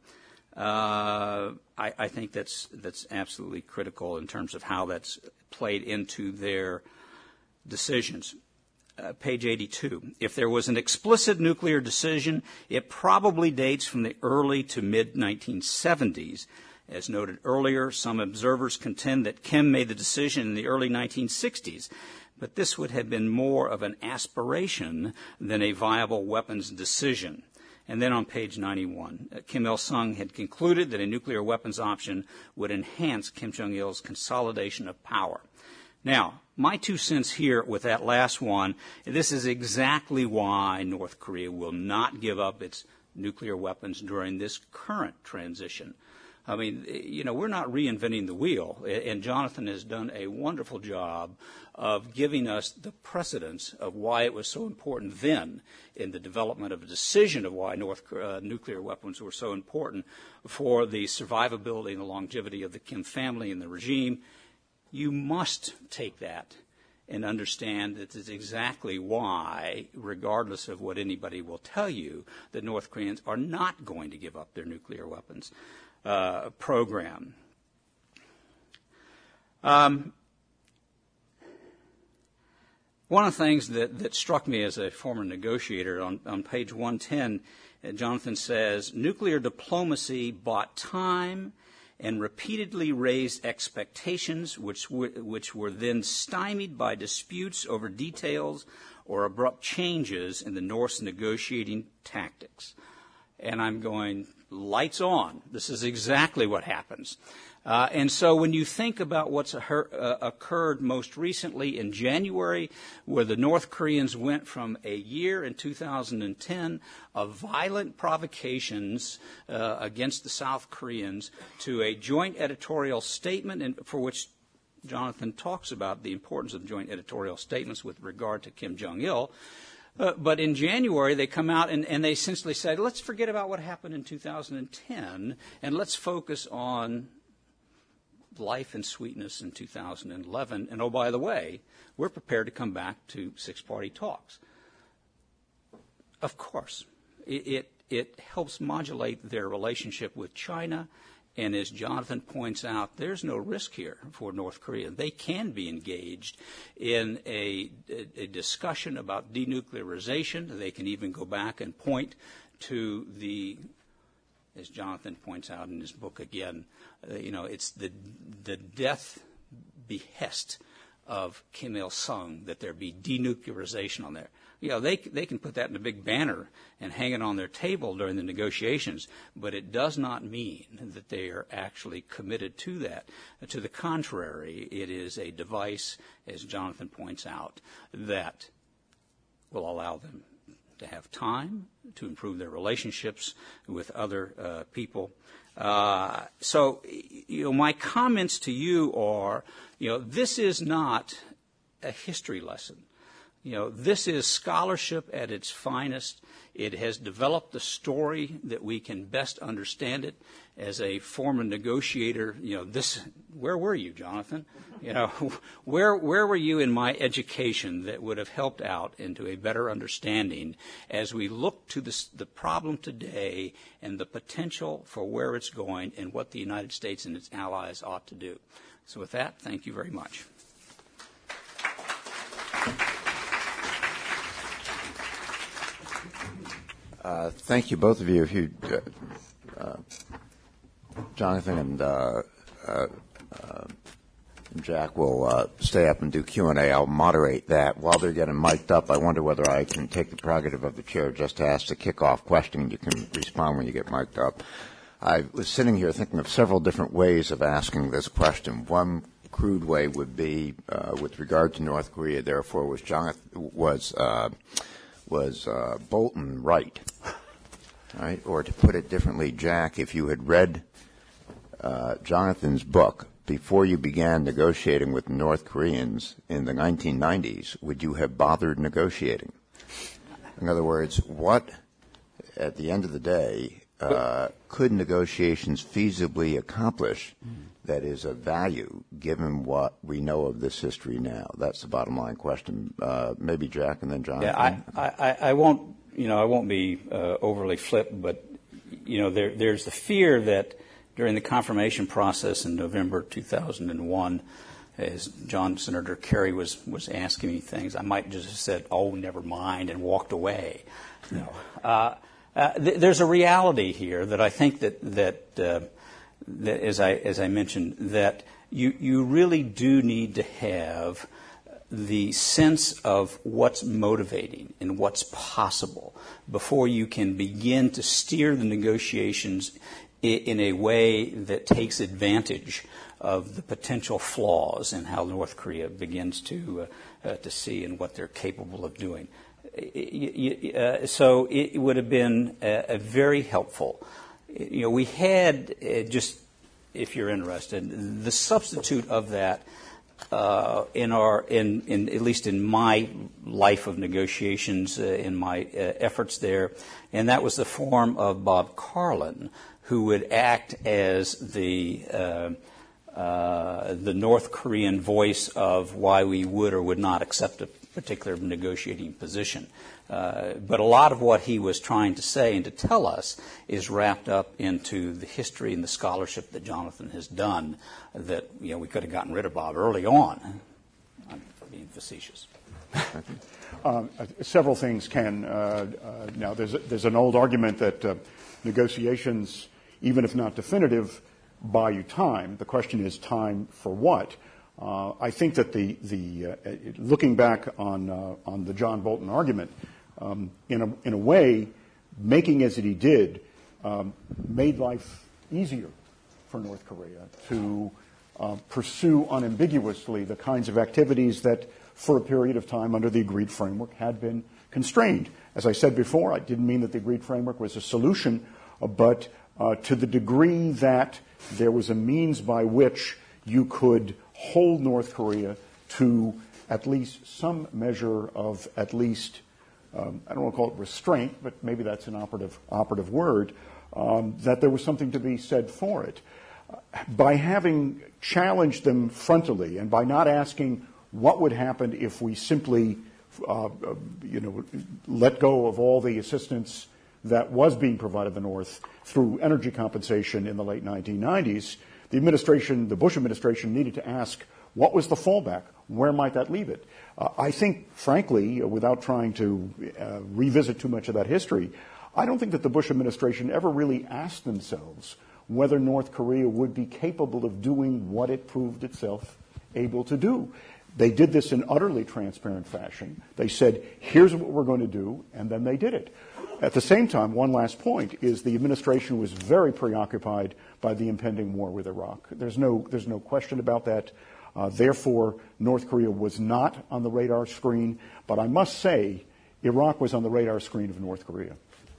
I think that's absolutely critical in terms of how that's played into their decisions. Page 82. If there was an explicit nuclear decision, it probably dates from the early to mid-1970s. As noted earlier, some observers contend that Kim made the decision in the early 1960s, but this would have been more of an aspiration than a viable weapons decision. And then on page 91, Kim Il-sung had concluded that a nuclear weapons option would enhance Kim Jong-il's consolidation of power. Now, my 2 cents here with that last one, this is exactly why North Korea will not give up its nuclear weapons during this current transition. I mean, we're not reinventing the wheel, and Jonathan has done a wonderful job of giving us the precedence of why it was so important then in the development of a decision of why nuclear weapons were so important for the survivability and the longevity of the Kim family and the regime. You must take that and understand that it's exactly why, regardless of what anybody will tell you, the North Koreans are not going to give up their nuclear weapons program. One of the things that struck me as a former negotiator, on page 110, Jonathan says, nuclear diplomacy bought time and repeatedly raised expectations, which were then stymied by disputes over details or abrupt changes in the North's negotiating tactics. And I'm going, lights on. This is exactly what happens. And so when you think about what's occurred most recently in January, where the North Koreans went from a year in 2010 of violent provocations against the South Koreans to a joint editorial statement, for which Jonathan talks about the importance of joint editorial statements with regard to Kim Jong-il. But in January, they come out and they essentially said, let's forget about what happened in 2010 and let's focus on life and sweetness in 2011. And oh, by the way, we're prepared to come back to six-party talks. Of course, it helps modulate their relationship with China. And as Jonathan points out, there's no risk here for North Korea. They can be engaged in a discussion about denuclearization. They can even go back and point to the, as Jonathan points out in his book again, it's the death behest of Kim Il-sung, that there be denuclearization on there. They can put that in a big banner and hang it on their table during the negotiations, but it does not mean that they are actually committed to that. To the contrary, it is a device, as Jonathan points out, that will allow them to have time to improve their relationships with other people. So, my comments to you are, this is not a history lesson. This is scholarship at its finest. It has developed the story that we can best understand it. As a former negotiator, where were you, Jonathan? Where were you in my education that would have helped out into a better understanding as we look to the problem today and the potential for where it's going and what the United States and its allies ought to do. So with that, thank you very much. Thank you, both of you. Jonathan and Jack will stay up and do Q&A. I'll moderate that. While they're getting mic'd up, I wonder whether I can take the prerogative of the chair just to ask the kickoff question. You can respond when you get mic'd up. I was sitting here thinking of several different ways of asking this question. One crude way would be, with regard to North Korea, therefore, was Bolton right? Right? Or to put it differently, Jack, if you had read Jonathan's book before you began negotiating with the North Koreans in the 1990s, would you have bothered negotiating? In other words, what, at the end of the day, could negotiations feasibly accomplish that is of value, given what we know of this history now? That's the bottom line question. Maybe Jack and then Jonathan. Yeah, I won't. I won't be overly flip, but there's the fear that during the confirmation process in November 2001, as Senator Kerry was asking me things, I might just have said, "Oh, never mind," and walked away. No. There's a reality here that I think that as I mentioned, that you really do need to have the sense of what's motivating and what's possible before you can begin to steer the negotiations in a way that takes advantage of the potential flaws in how North Korea begins to see and what they're capable of doing. So it would have been a very helpful. We had just, if you're interested, the substitute of that in at least in my life of negotiations, in my efforts there, and that was the form of Bob Carlin, who would act as the North Korean voice of why we would or would not accept a particular negotiating position. But a lot of what he was trying to say and to tell us is wrapped up into the history and the scholarship that Jonathan has done that we could have gotten rid of Bob early on. I'm being facetious. Several things, Ken. Now, there's an old argument that negotiations, even if not definitive, buy you time. The question is time for what? I think that looking back on the John Bolton argument, in a way, making as he did made life easier for North Korea to pursue unambiguously the kinds of activities that, for a period of time under the agreed framework, had been constrained. As I said before, I didn't mean that the agreed framework was a solution, but to the degree that there was a means by which you could hold North Korea to at least some measure of at least, I don't want to call it restraint, but maybe that's an operative word, that there was something to be said for it. By having challenged them frontally and by not asking what would happen if we simply, let go of all the assistance that was being provided the North through energy compensation in the late 1990s, the Bush administration needed to ask, what was the fallback? Where might that leave it? I think, frankly, without trying to revisit too much of that history, I don't think that the Bush administration ever really asked themselves whether North Korea would be capable of doing what it proved itself able to do. They did this in utterly transparent fashion. They said, here's what we're going to do, and then they did it. At the same time, one last point is the administration was very preoccupied by the impending war with Iraq. There's no question about that. Therefore, North Korea was not on the radar screen. But I must say, Iraq was on the radar screen of North Korea.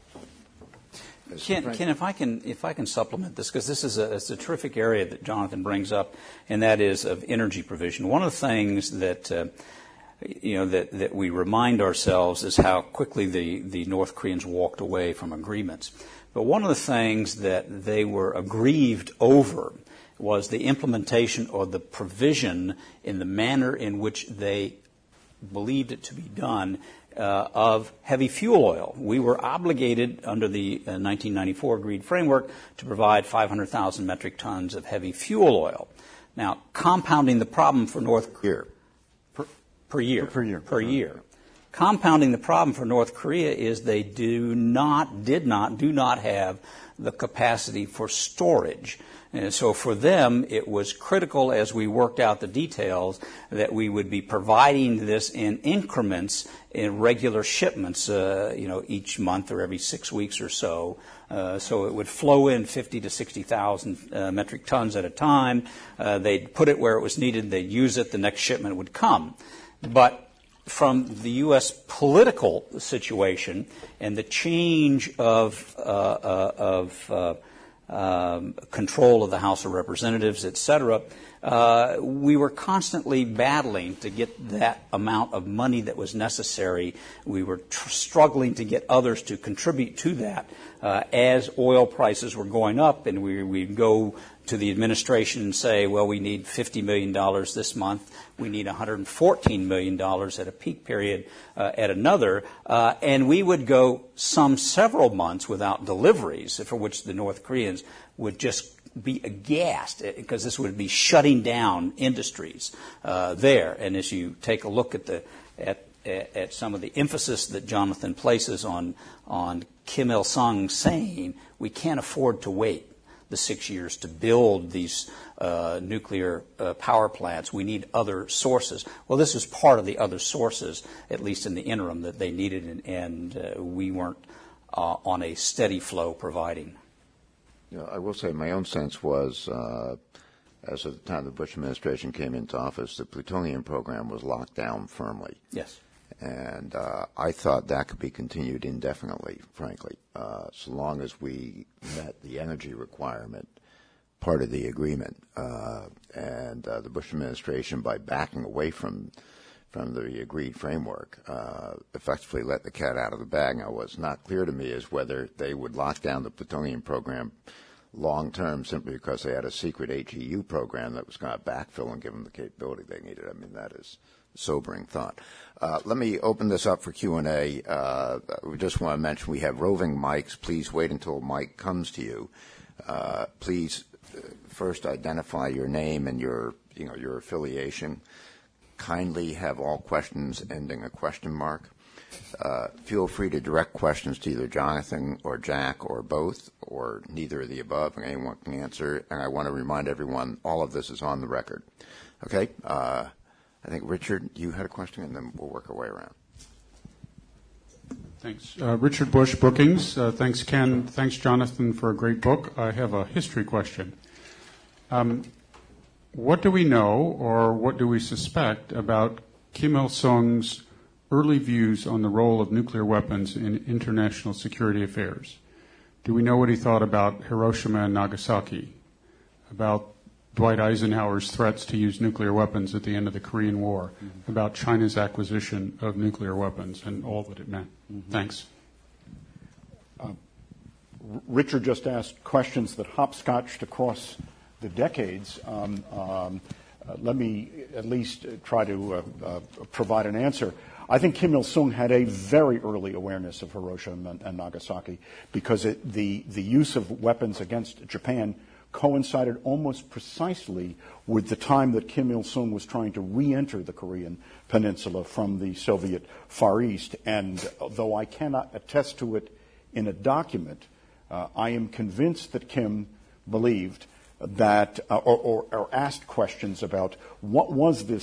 Ken, if I can supplement this, because this is a terrific area that Jonathan brings up, and that is of energy provision. One of the things that that we remind ourselves is how quickly the North Koreans walked away from agreements. But one of the things that they were aggrieved over was the implementation or the provision in the manner in which they believed it to be done of heavy fuel oil. We were obligated under the 1994 agreed framework to provide 500,000 metric tons of heavy fuel oil. Now, compounding the problem for North Korea per year. Compounding the problem for North Korea is they do not have the capacity for storage. And so for them, it was critical as we worked out the details that we would be providing this in increments in regular shipments, each month or every 6 weeks or so. So it would flow in 50 to 60,000 metric tons at a time. They'd put it where it was needed. They'd use it. The next shipment would come. But from the U.S. political situation and the change of control of the House of Representatives, et cetera, we were constantly battling to get that amount of money that was necessary. We were struggling to get others to contribute to that as oil prices were going up, and we'd go to the administration and say, well, we need $50 million this month. We need $114 million at a peak period at another. And we would go several months without deliveries, for which the North Koreans would just be aghast, because this would be shutting down industries there. And as you take a look at some of the emphasis that Jonathan places on Kim Il-sung saying, we can't afford to wait the 6 years to build these nuclear power plants. We need other sources. Well, this is part of the other sources, at least in the interim, that they needed, and we weren't on a steady flow providing. Yeah, I will say my own sense was, as of the time the Bush administration came into office, the plutonium program was locked down firmly. Yes. And I thought that could be continued indefinitely, frankly, so long as we met the energy requirement part of the agreement. And the Bush administration, by backing away from the agreed framework, effectively let the cat out of the bag. Now, what's not clear to me is whether they would lock down the plutonium program long term simply because they had a secret HEU program that was going to backfill and give them the capability they needed. I mean, that is sobering thought. Let me open this up for Q&A. We just want to mention we have roving mics. Please wait until a mic comes to you. Please first identify your name and your affiliation. Kindly have all questions ending a question mark. Feel free to direct questions to either Jonathan or Jack or both or neither of the above, and anyone can answer. And I want to remind everyone all of this is on the record. Okay? I think, Richard, you had a question, and then we'll work our way around. Thanks. Richard Bush, Brookings. Thanks, Ken. Thanks, Jonathan, for a great book. I have a history question. What do we know, or what do we suspect, about Kim Il-sung's early views on the role of nuclear weapons in international security affairs? Do we know what he thought about Hiroshima and Nagasaki, about Dwight Eisenhower's threats to use nuclear weapons at the end of the Korean War, about China's acquisition of nuclear weapons and all that it meant? Thanks. Richard just asked questions that hopscotched across the decades. Let me at least try to provide an answer. I think Kim Il-sung had a very early awareness of Hiroshima and Nagasaki because the use of weapons against Japan coincided almost precisely with the time that Kim Il-sung was trying to re-enter the Korean peninsula from the Soviet Far East. And though I cannot attest to it in a document, I am convinced that Kim believed that, or asked questions about what was this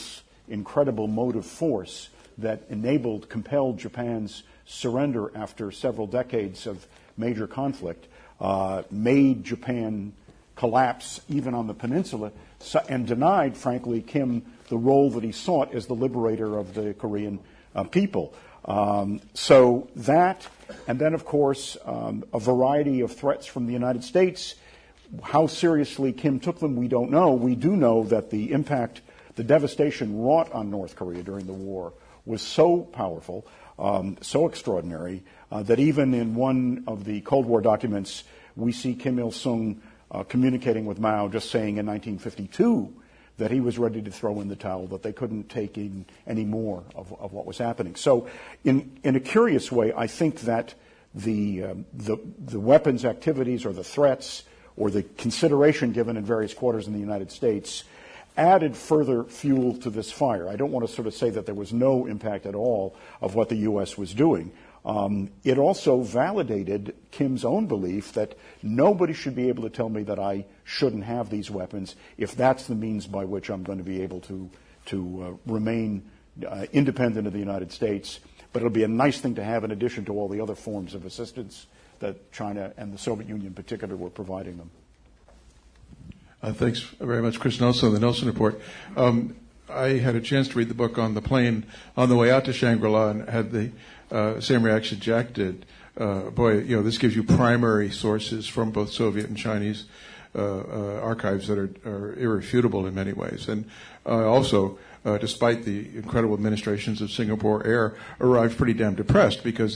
incredible motive force that compelled Japan's surrender after several decades of major conflict, made Japan collapse even on the peninsula, and denied, frankly, Kim the role that he sought as the liberator of the Korean people. So that, and then, of course, a variety of threats from the United States. How seriously Kim took them, we don't know. We do know that the impact, the devastation wrought on North Korea during the war was so powerful, so extraordinary, that even in one of the Cold War documents, we see Kim Il-sung communicating with Mao, just saying in 1952 that he was ready to throw in the towel, that they couldn't take in any more of what was happening. So in a curious way, I think that the weapons activities or the threats or the consideration given in various quarters in the United States added further fuel to this fire. I don't want to sort of say that there was no impact at all of what the U.S. was doing. It also validated Kim's own belief that nobody should be able to tell me that I shouldn't have these weapons if that's the means by which I'm going to be able to remain independent of the United States. But it'll be a nice thing to have in addition to all the other forms of assistance that China and the Soviet Union in particular were providing them. Thanks very much, Chris Nelson, the Nelson Report. I had a chance to read the book on the plane on the way out to Shangri-La and had the same reaction Jack did. This gives you primary sources from both Soviet and Chinese archives that are irrefutable in many ways. And also, despite the incredible administrations of Singapore Air, arrived pretty damn depressed because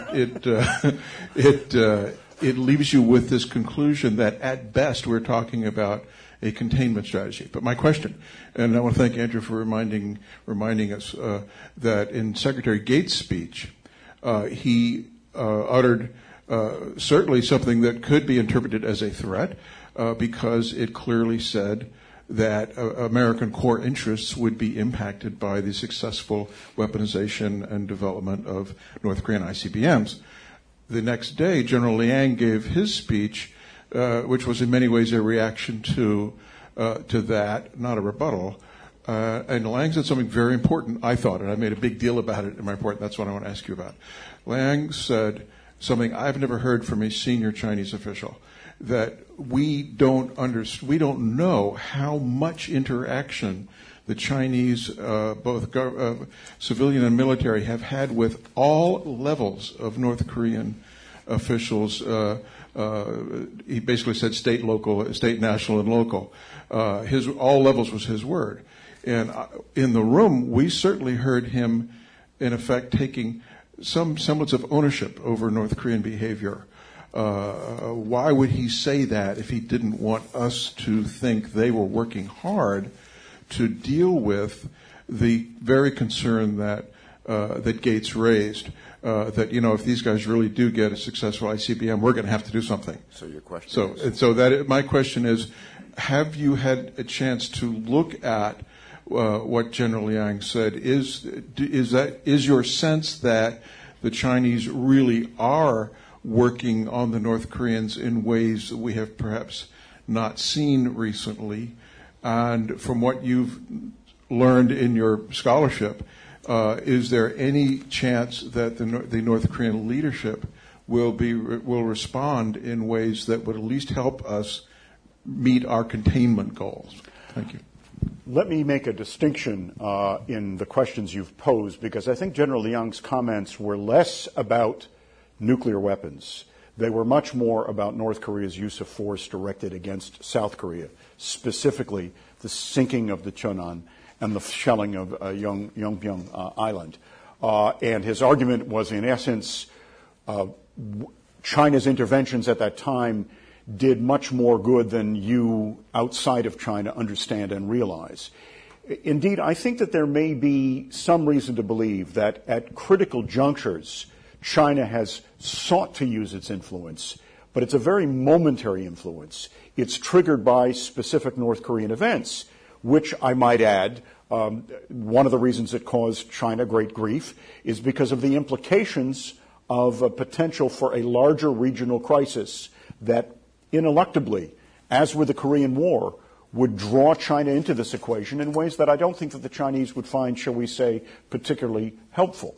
it leaves you with this conclusion that at best we're talking about a containment strategy. But my question, and I want to thank Andrew for reminding us that in Secretary Gates' speech, he uttered certainly something that could be interpreted as a threat because it clearly said that American core interests would be impacted by the successful weaponization and development of North Korean ICBMs. The next day, General Liang gave his speech, which was in many ways a reaction to that, not a rebuttal. And Liang said something very important, I thought, and I made a big deal about it in my report, and that's what I want to ask you about. Liang said something I've never heard from a senior Chinese official, that we don't know how much interaction the Chinese, both civilian and military, have had with all levels of North Korean officials. He basically said state, local, state, national, and local. All levels was his word. And in the room, we certainly heard him, in effect, taking some semblance of ownership over North Korean behavior. Why would he say that if he didn't want us to think they were working hard to deal with the very concern that Gates raised, that if these guys really do get a successful ICBM, we're going to have to do something. So your question my question is, have you had a chance to look at what General Liang said? Is your sense that the Chinese really are working on the North Koreans in ways that we have perhaps not seen recently? And from what you've learned in your scholarship, is there any chance that the North Korean leadership will respond in ways that would at least help us meet our containment goals? Thank you. Let me make a distinction in the questions you've posed, because I think General Liang's comments were less about nuclear weapons. They were much more about North Korea's use of force directed against South Korea, specifically the sinking of the Cheonan and the shelling of Yongbyon Island. And his argument was, in essence, China's interventions at that time did much more good than you outside of China understand and realize. Indeed, I think that there may be some reason to believe that at critical junctures, China has sought to use its influence, but it's a very momentary influence. It's triggered by specific North Korean events, which I might add, one of the reasons it caused China great grief is because of the implications of a potential for a larger regional crisis that ineluctably, as with the Korean War, would draw China into this equation in ways that I don't think that the Chinese would find, shall we say, particularly helpful.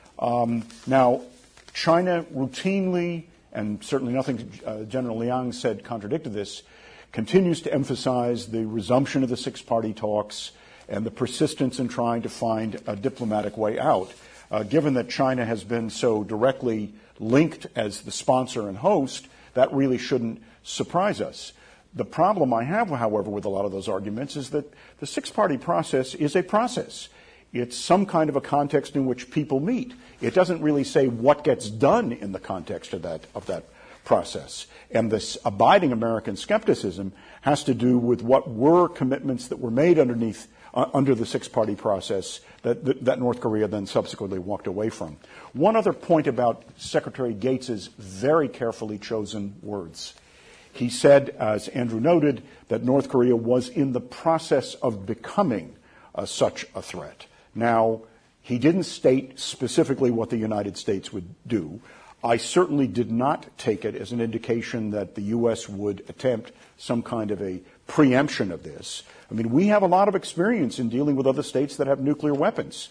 Now, China routinely, and certainly nothing General Liang said contradicted this, continues to emphasize the resumption of the six-party talks and the persistence in trying to find a diplomatic way out. Given that China has been so directly linked as the sponsor and host, that really shouldn't surprise us. The problem I have, however, with a lot of those arguments is that the six-party process is a process. It's some kind of a context in which people meet. It doesn't really say what gets done in the context of that process. And this abiding American skepticism has to do with what were commitments that were made under the six-party process that North Korea then subsequently walked away from. One other point about Secretary Gates's very carefully chosen words. He said, as Andrew noted, that North Korea was in the process of becoming such a threat. Now, he didn't state specifically what the United States would do. I certainly did not take it as an indication that the U.S. would attempt some kind of a preemption of this. I mean, we have a lot of experience in dealing with other states that have nuclear weapons.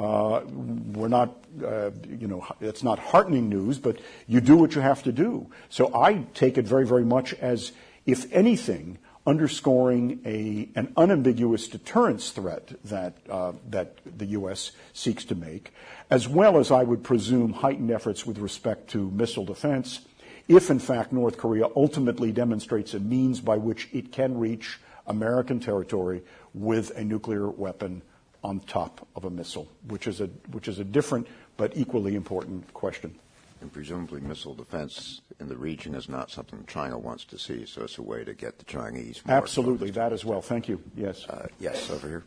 We're not, it's not heartening news, but you do what you have to do. So I take it very, very much as, if anything, underscoring an unambiguous deterrence threat that the U.S. seeks to make, as well as, I would presume, heightened efforts with respect to missile defense, if in fact North Korea ultimately demonstrates a means by which it can reach American territory with a nuclear weapon on top of a missile, which is a different but equally important question. And presumably missile defense in the region is not something China wants to see, so it's a way to get the Chinese more Absolutely, focused. that as well. Thank you. Yes. Yes, over here.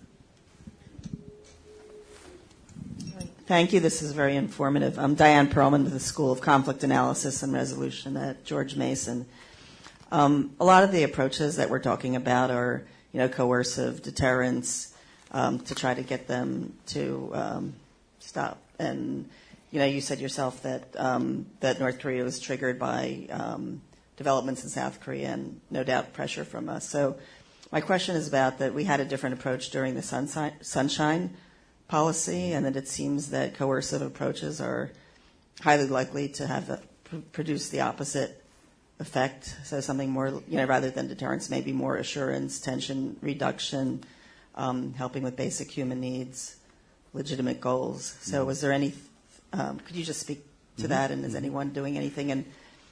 Thank you. This is very informative. I'm Diane Perlman with the School of Conflict Analysis and Resolution at George Mason. A lot of the approaches that we're talking about are, coercive deterrence to try to get them to stop. And you said yourself that that North Korea was triggered by developments in South Korea and no doubt pressure from us. So my question is about that we had a different approach during the Sunshine policy, and that it seems that coercive approaches are highly likely to have produce the opposite effect. So something more, rather than deterrence, maybe more assurance, tension reduction, helping with basic human needs, legitimate goals. So was there any, could you just speak to that, and is anyone doing anything? And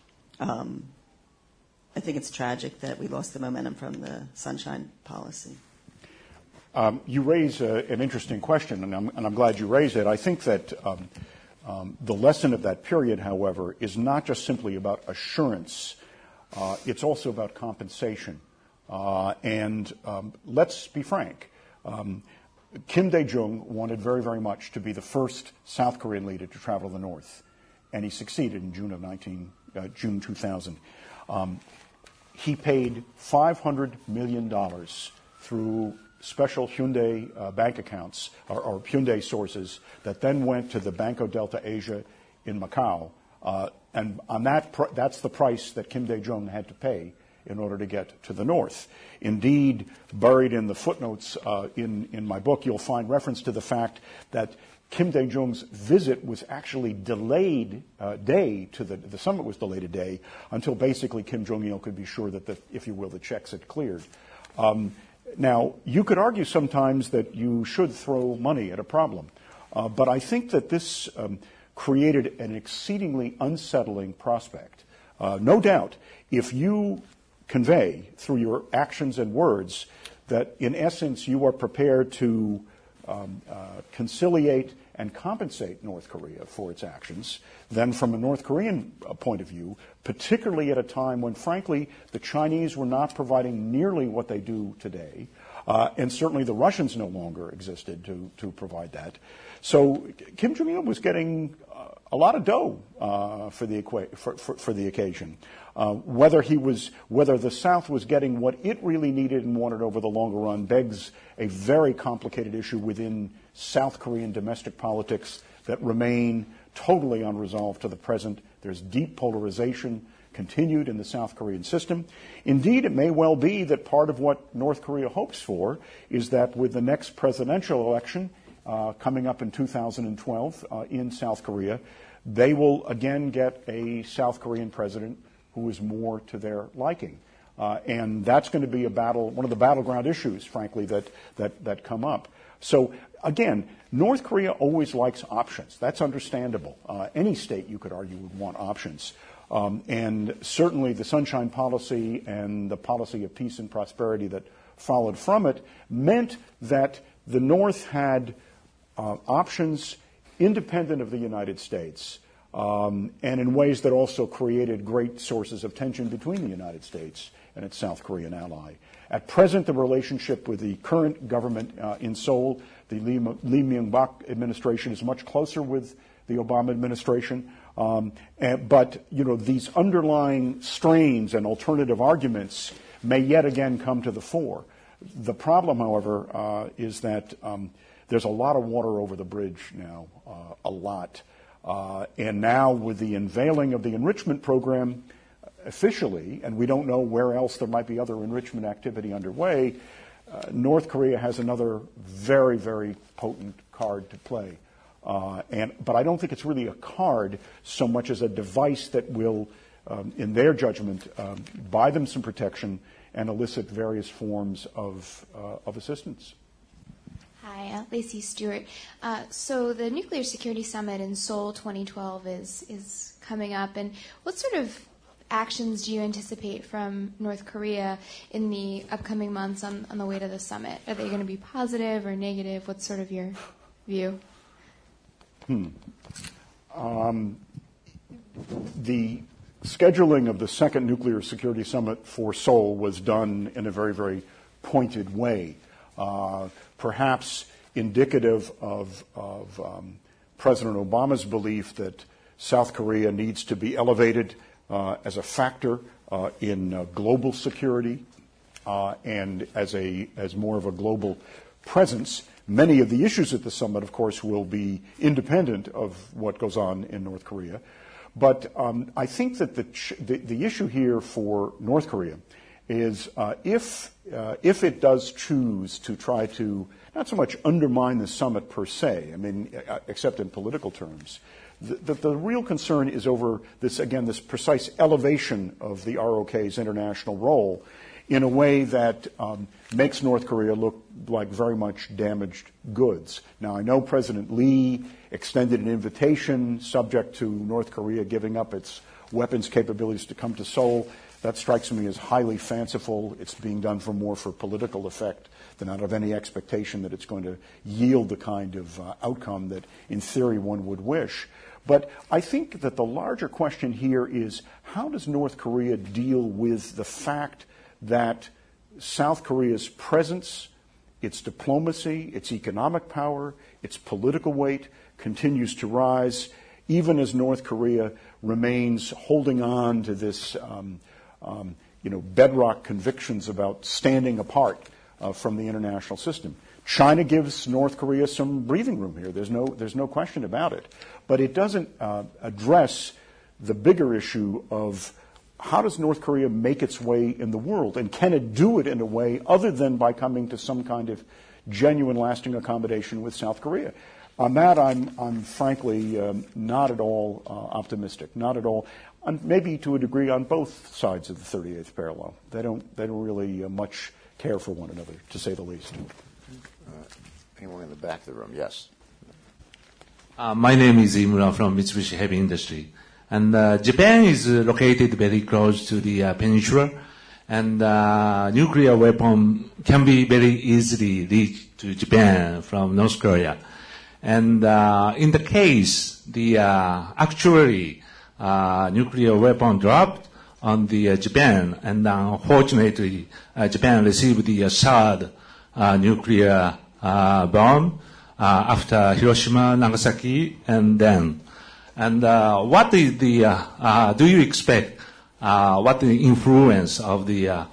I think it's tragic that we lost the momentum from the Sunshine policy. You raise an interesting question, and I'm glad you raised it. I think that the lesson of that period, however, is not just simply about assurance. It's also about compensation. And let's be frank. Kim Dae-jung wanted very, very much to be the first South Korean leader to travel the North, and he succeeded in June 2000. He paid $500 million through special Hyundai bank accounts or Hyundai sources that then went to the Banco Delta Asia in Macau, and on that's the price that Kim Dae-jung had to pay in order to get to the North. Indeed, buried in the footnotes in my book, you'll find reference to the fact that Kim Dae-jung's visit was actually delayed the summit was delayed a day until basically Kim Jong-il could be sure that if you will, the checks had cleared. Now, you could argue sometimes that you should throw money at a problem, but I think that this created an exceedingly unsettling prospect. No doubt, if you convey through your actions and words that in essence you are prepared to conciliate and compensate North Korea for its actions, then from a North Korean point of view, particularly at a time when, frankly, the Chinese were not providing nearly what they do today, and certainly the Russians no longer existed to provide that. So Kim Jong-il was getting a lot of dough for the occasion. Whether the South was getting what it really needed and wanted over the longer run begs a very complicated issue within South Korean domestic politics that remain totally unresolved to the present. There's deep polarization. continued in the South Korean system. Indeed, it may well be that part of what North Korea hopes for is that with the next presidential election coming up in 2012 in South Korea, they will again get a South Korean president who is more to their liking. And that's going to be one of the battleground issues, frankly, that come up. So, again, North Korea always likes options. That's understandable. Any state, you could argue, would want options. And certainly the Sunshine Policy and the policy of peace and prosperity that followed from it meant that the North had options independent of the United States, and in ways that also created great sources of tension between the United States and its South Korean ally. At present, the relationship with the current government in Seoul, the Lee Myung-bak administration, is much closer with the Obama administration. But these underlying strains and alternative arguments may yet again come to the fore. The problem, however, is that there's a lot of water over the bridge now, a lot. And now with the unveiling of the enrichment program officially, and we don't know where else there might be other enrichment activity underway, North Korea has another very, very potent card to play. But I don't think it's really a card so much as a device that will, in their judgment, buy them some protection and elicit various forms of assistance. Hi, Lacey Stewart. So the Nuclear Security Summit in Seoul 2012 is coming up, and what sort of actions do you anticipate from North Korea in the upcoming months on the way to the summit? Are they going to be positive or negative? What's sort of your view? The scheduling of the second Nuclear Security Summit for Seoul was done in a very, very pointed way, perhaps indicative of President Obama's belief that South Korea needs to be elevated as a factor in global security and as more of a global presence. Many of the issues at the summit, of course, will be independent of what goes on in North Korea. But I think that the issue here for North Korea is if it does choose to try to not so much undermine the summit per se, I mean, except in political terms, the real concern is over this precise elevation of the ROK's international role in a way that makes North Korea look like very much damaged goods. Now, I know President Lee extended an invitation subject to North Korea giving up its weapons capabilities to come to Seoul. That strikes me as highly fanciful. It's being done more for political effect than out of any expectation that it's going to yield the kind of outcome that, in theory, one would wish. But I think that the larger question here is, how does North Korea deal with the fact that South Korea's presence, its diplomacy, its economic power, its political weight continues to rise, even as North Korea remains holding on to this bedrock convictions about standing apart from the international system. China gives North Korea some breathing room here. There's no question about it. But it doesn't address the bigger issue of how does North Korea make its way in the world, and can it do it in a way other than by coming to some kind of genuine, lasting accommodation with South Korea? On that, I'm frankly not at all optimistic. Not at all. Maybe to a degree on both sides of the 38th parallel. They don't really much care for one another, to say the least. Anyone in the back of the room? Yes. My name is Imura from Mitsubishi Heavy Industry. And Japan is located very close to the peninsula, and nuclear weapon can be very easily reached to Japan from North Korea. And in the case, the actually nuclear weapon dropped on the Japan, and unfortunately, Japan received the third nuclear bomb after Hiroshima, Nagasaki, and then. And what is the? Do you expect what the influence of the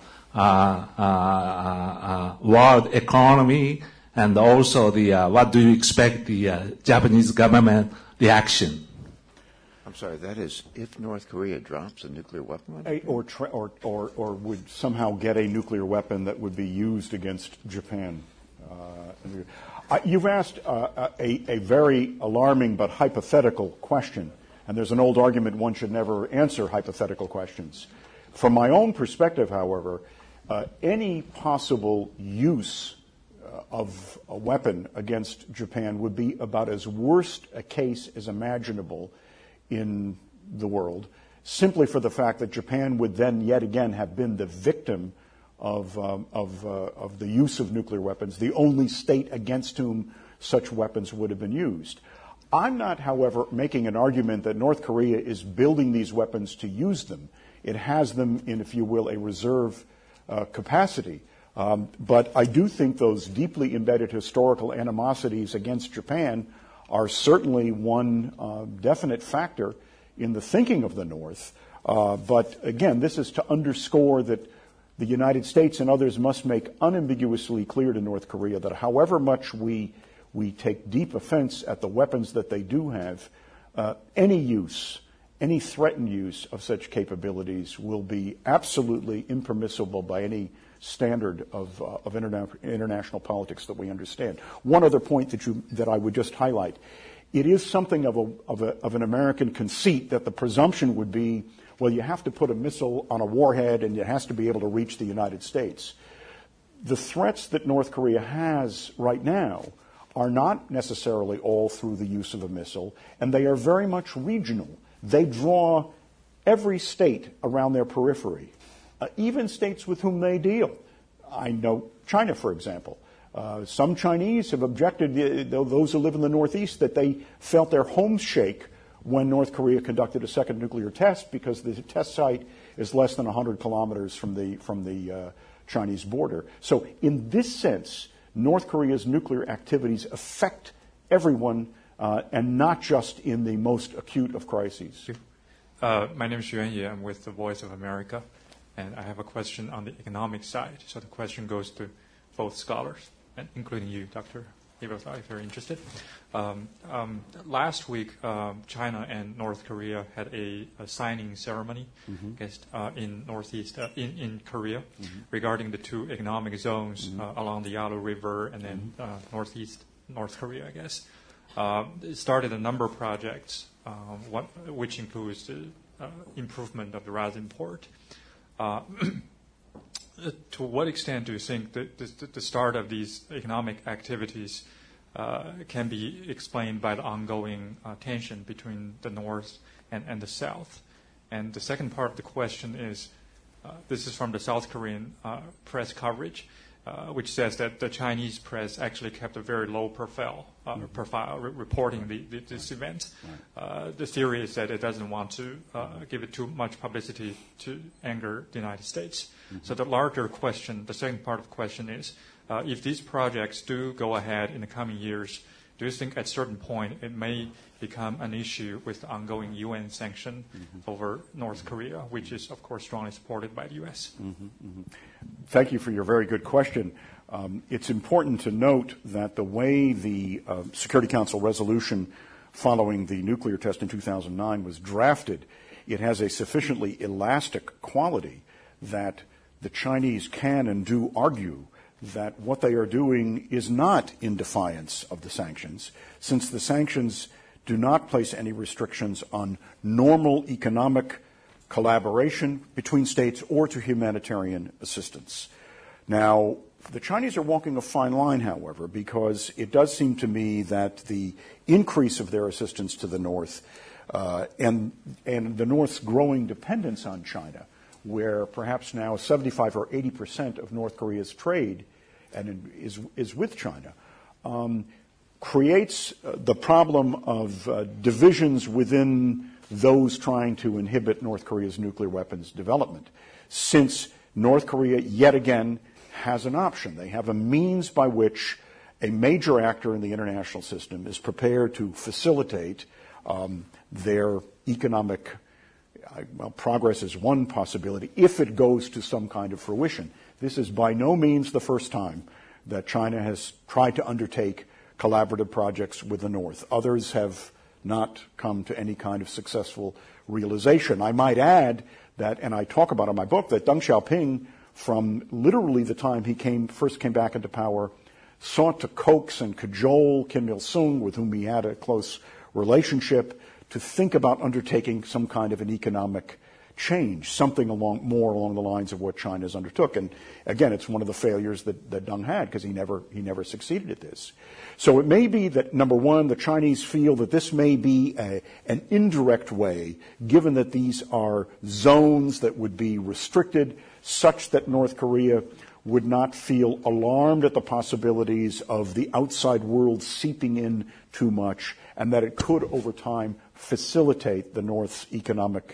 world economy, and also the what do you expect the Japanese government reaction? I'm sorry, that is if North Korea drops a nuclear weapon on Japan? Or would somehow get a nuclear weapon that would be used against Japan. You've asked a very alarming but hypothetical question, and there's an old argument one should never answer hypothetical questions. From my own perspective, however, any possible use of a weapon against Japan would be about as worst a case as imaginable in the world, simply for the fact that Japan would then yet again have been the victim of the use of nuclear weapons, the only state against whom such weapons would have been used. I'm not, however, making an argument that North Korea is building these weapons to use them. It has them in, if you will, a reserve capacity. But I do think those deeply embedded historical animosities against Japan are certainly one definite factor in the thinking of the North. But again, this is to underscore that the United States and others must make unambiguously clear to North Korea that however much we take deep offense at the weapons that they do have, any threatened use of such capabilities will be absolutely impermissible by any standard of international politics that we understand. One other point that I would just highlight: it is something of an American conceit that the presumption would be, well, you have to put a missile on a warhead and it has to be able to reach the United States. The threats that North Korea has right now are not necessarily all through the use of a missile, and they are very much regional. They draw every state around their periphery, even states with whom they deal. I know China, for example. Some Chinese have objected, those who live in the Northeast, that they felt their homes shake when North Korea conducted a second nuclear test because the test site is less than 100 kilometers from the Chinese border. So in this sense, North Korea's nuclear activities affect everyone and not just in the most acute of crises. My name is Yuan Ye. I'm with the Voice of America, and I have a question on the economic side. So the question goes to both scholars, and including you, Dr. Lieberthal, if you're interested. Last week, China and North Korea had a signing ceremony in Northeast, in Korea, regarding the two economic zones along the Yalu River and then Northeast North Korea, I guess. It started a number of projects, which includes the improvement of the resin port. To what extent do you think that the start of these economic activities can be explained by the ongoing tension between the North and the South? And the second part of the question is, this is from the South Korean press coverage, which says that the Chinese press actually kept a very low profile reporting this event. The theory is that it doesn't want to give it too much publicity to anger the United States. So the larger question, the second part of the question is, if these projects do go ahead in the coming years, do you think at a certain point it may become an issue with the ongoing UN sanction over North Korea, which is, of course, strongly supported by the U.S.? Thank you for your very good question. It's important to note that the way the Security Council resolution following the nuclear test in 2009 was drafted, it has a sufficiently elastic quality that the Chinese can and do argue that what they are doing is not in defiance of the sanctions, since the sanctions do not place any restrictions on normal economic collaboration between states or to humanitarian assistance. Now, the Chinese are walking a fine line, however, because it does seem to me that the increase of their assistance to the North and the North's growing dependence on China, where perhaps now 75 or 80% of North Korea's trade is with China, creates the problem of divisions within those trying to inhibit North Korea's nuclear weapons development. Since North Korea, yet again, has an option. They have a means by which a major actor in the international system is prepared to facilitate their economic progress is one possibility if it goes to some kind of fruition. This is by no means the first time that China has tried to undertake collaborative projects with the North. Others have not come to any kind of successful realization. I might add that, and I talk about in my book, that Deng Xiaoping, from literally the time he first came back into power, sought to coax and cajole Kim Il-sung, with whom he had a close relationship, to think about undertaking some kind of an economic change, something more along the lines of what China's undertook. And again, it's one of the failures that Deng had, because he never succeeded at this. So it may be that, number one, the Chinese feel that this may be an indirect way, given that these are zones that would be restricted, such that North Korea would not feel alarmed at the possibilities of the outside world seeping in too much, and that it could, over time, facilitate the North's economic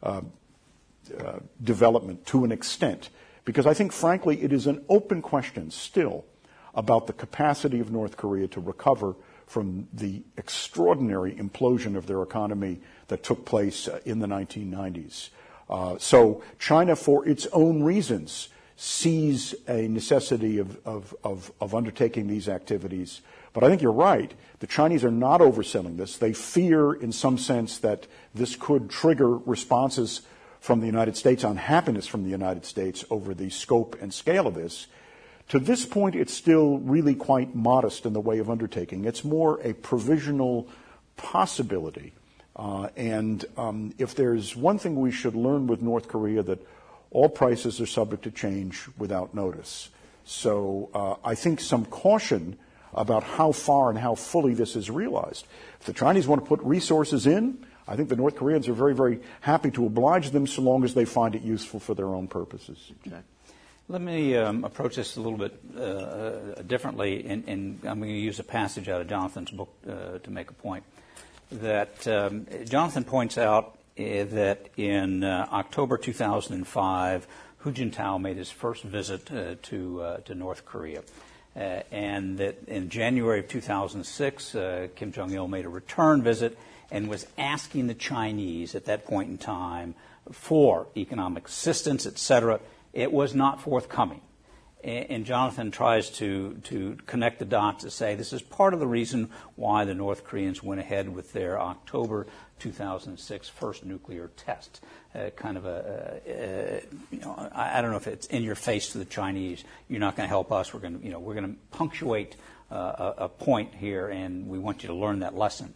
development to an extent. Because I think, frankly, it is an open question still about the capacity of North Korea to recover from the extraordinary implosion of their economy that took place in the 1990s. So China, for its own reasons, sees a necessity of undertaking these activities. But I think you're right. The Chinese are not overselling this. They fear, in some sense, that this could trigger responses from the United States, unhappiness from the United States over the scope and scale of this. To this point, it's still really quite modest in the way of undertaking. It's more a provisional possibility. And if there's one thing we should learn with North Korea, that all prices are subject to change without notice. So I think some caution about how far and how fully this is realized. If the Chinese want to put resources in, I think the North Koreans are very, very happy to oblige them so long as they find it useful for their own purposes. Okay. Let me approach this a little bit differently, and I'm going to use a passage out of Jonathan's book to make a point. That Jonathan points out that in October 2005, Hu Jintao made his first visit to North Korea. And that in January of 2006, Kim Jong-il made a return visit and was asking the Chinese at that point in time for economic assistance, etc. It was not forthcoming. And Jonathan tries to connect the dots to say this is part of the reason why the North Koreans went ahead with their October 2006 first nuclear test. Kind of I don't know if it's in your face to the Chinese. You're not going to help us. We're going to punctuate a point here, and we want you to learn that lesson.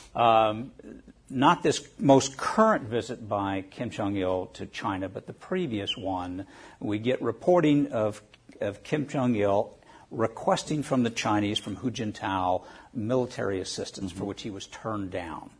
Not this most current visit by Kim Jong-il to China, but the previous one. We get reporting of Kim Jong-il requesting from the Chinese, from Hu Jintao, military assistance, for which he was turned down.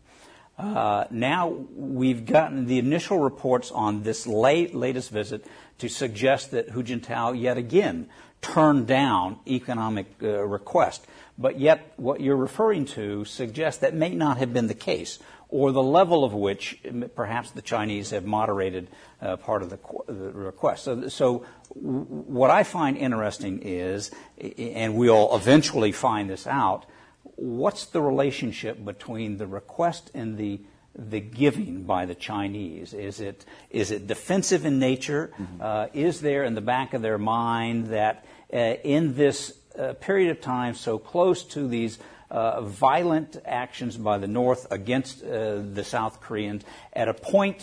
Now we've gotten the initial reports on this latest visit to suggest that Hu Jintao yet again turned down economic request. But yet what you're referring to suggests that may not have been the case, or the level of which perhaps the Chinese have moderated part of the request. So what I find interesting is, and we'll eventually find this out, what's the relationship between the request and the giving by the Chinese? Is it defensive in nature? Mm-hmm. Is there in the back of their mind that in this period of time so close to these violent actions by the North against the South Koreans, at a point,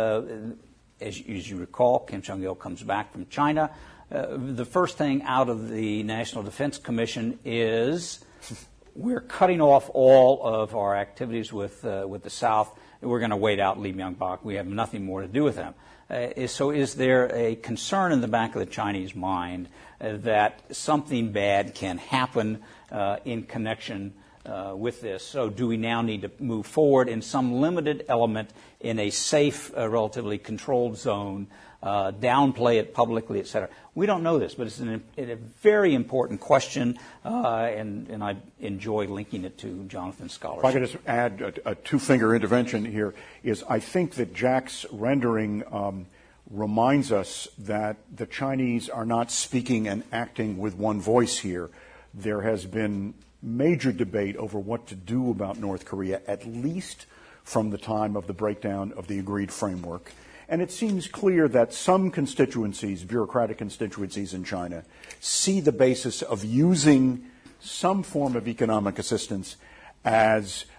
as you recall, Kim Jong-il comes back from China. The first thing out of the National Defense Commission is we're cutting off all of our activities with the South. We're going to wait out Lee Myung-bak. We have nothing more to do with them. So is there a concern in the back of the Chinese mind that something bad can happen in connection with this? So do we now need to move forward in some limited element in a safe, relatively controlled zone, downplay it publicly, et cetera? We don't know this, but it's a very important question, and I enjoy linking it to Jonathan's scholarship. If I could just add a two-finger intervention here, is I think that Jack's rendering reminds us that the Chinese are not speaking and acting with one voice here. There has been major debate over what to do about North Korea, at least from the time of the breakdown of the agreed framework. And it seems clear that some constituencies, bureaucratic constituencies in China, see the basis of using some form of economic assistance as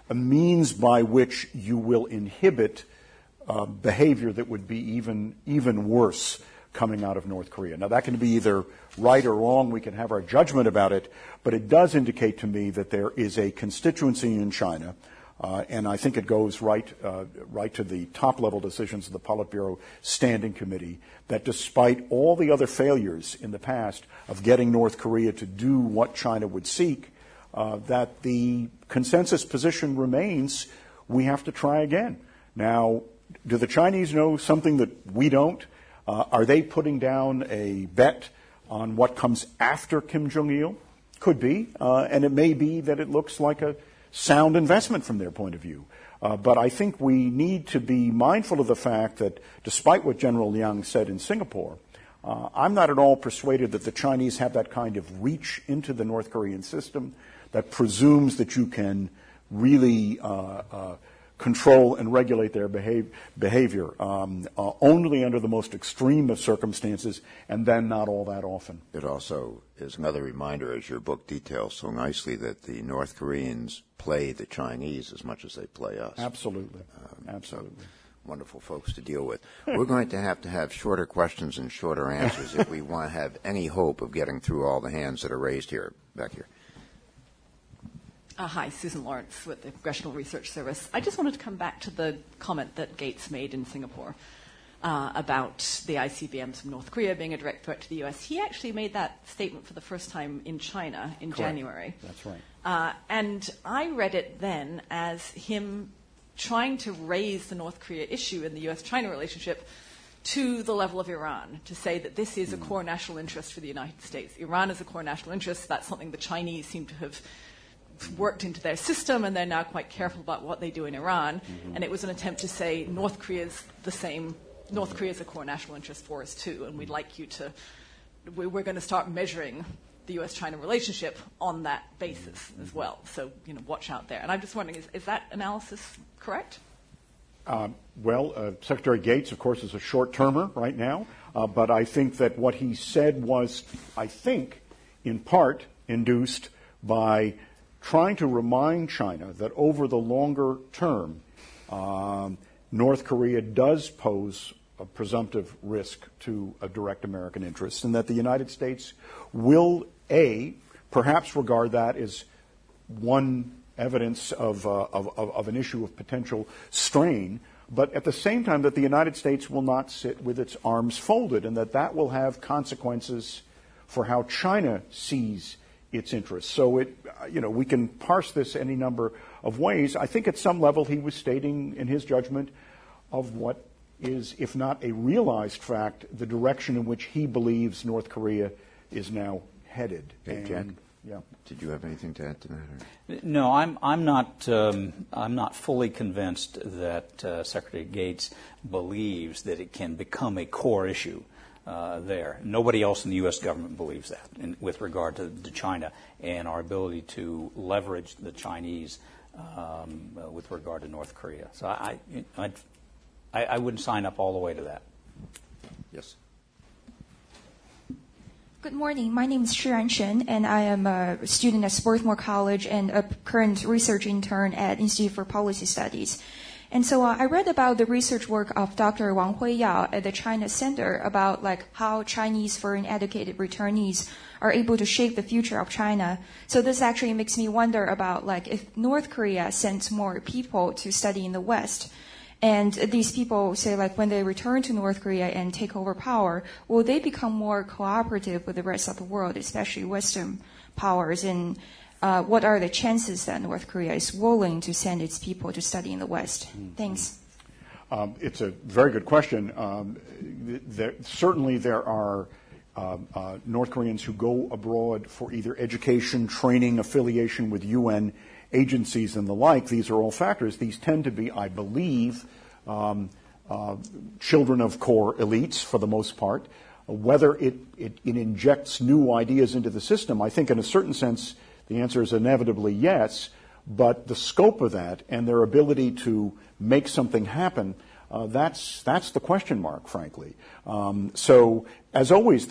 a means by which you will inhibit behavior that would be even worse coming out of North Korea. Now, that can be either right or wrong. We can have our judgment about it, but it does indicate to me that there is a constituency in China, and I think it goes right to the top-level decisions of the Politburo Standing Committee, that despite all the other failures in the past of getting North Korea to do what China would seek, that the consensus position remains, we have to try again. Now, do the Chinese know something that we don't? Are they putting down a bet on what comes after Kim Jong-il? Could be, and it may be that it looks like a sound investment from their point of view. But I think we need to be mindful of the fact that despite what General Liang said in Singapore, I'm not at all persuaded that the Chinese have that kind of reach into the North Korean system that presumes that you can really control and regulate their behavior only under the most extreme of circumstances, and then not all that often. It also is another reminder, as your book details so nicely, that the North Koreans play the Chinese as much as they play us. Absolutely. Absolutely. Wonderful folks to deal with. We're going to have shorter questions and shorter answers if we want to have any hope of getting through all the hands that are raised here. Back here. Hi, Susan Lawrence with the Congressional Research Service. I just wanted to come back to the comment that Gates made in Singapore about the ICBMs from North Korea being a direct threat to the U.S. He actually made that statement for the first time in China in January. That's right. And I read it then as him trying to raise the North Korea issue in the U.S.-China relationship to the level of Iran, to say that this is a core national interest for the United States. Iran is a core national interest. That's something the Chinese seem to have worked into their system, and they're now quite careful about what they do in Iran. And it was an attempt to say North Korea's the same. North Korea's a core national interest for us too, and we'd like you to. We're going to start measuring the U.S.-China relationship on that basis as well. So watch out there. And I'm just wondering, is that analysis correct? Secretary Gates, of course, is a short-termer right now, but I think that what he said was, in part induced by trying to remind China that over the longer term, North Korea does pose a presumptive risk to a direct American interest, and that the United States will, perhaps regard that as one evidence of an issue of potential strain, but at the same time that the United States will not sit with its arms folded, and that will have consequences for how China sees its interests. So we can parse this any number of ways. I think at some level he was stating in his judgment of what is, if not a realized fact, the direction in which he believes North Korea is now headed. Hey, Jack, did you have anything to add to that? No, I'm not fully convinced that Secretary Gates believes that it can become a core issue. There. Nobody else in the U.S. government believes that with regard to China and our ability to leverage the Chinese with regard to North Korea. So I wouldn't sign up all the way to that. Yes. Good morning. My name is Shiran Shen, and I am a student at Swarthmore College and a current research intern at Institute for Policy Studies. And so I read about the research work of Dr. Wang Huiyao at the China Center about how Chinese foreign educated returnees are able to shape the future of China. So this actually makes me wonder about if North Korea sends more people to study in the West, and these people say when they return to North Korea and take over power, will they become more cooperative with the rest of the world, especially Western powers? And what are the chances that North Korea is willing to send its people to study in the West? Thanks. It's a very good question. Certainly there are North Koreans who go abroad for either education, training, affiliation with UN agencies and the like. These are all factors. These tend to be, I believe, children of core elites for the most part. Whether it injects new ideas into the system, I think in a certain sense the answer is inevitably yes, but the scope of that and their ability to make something happen, that's the question mark, frankly. So, as always,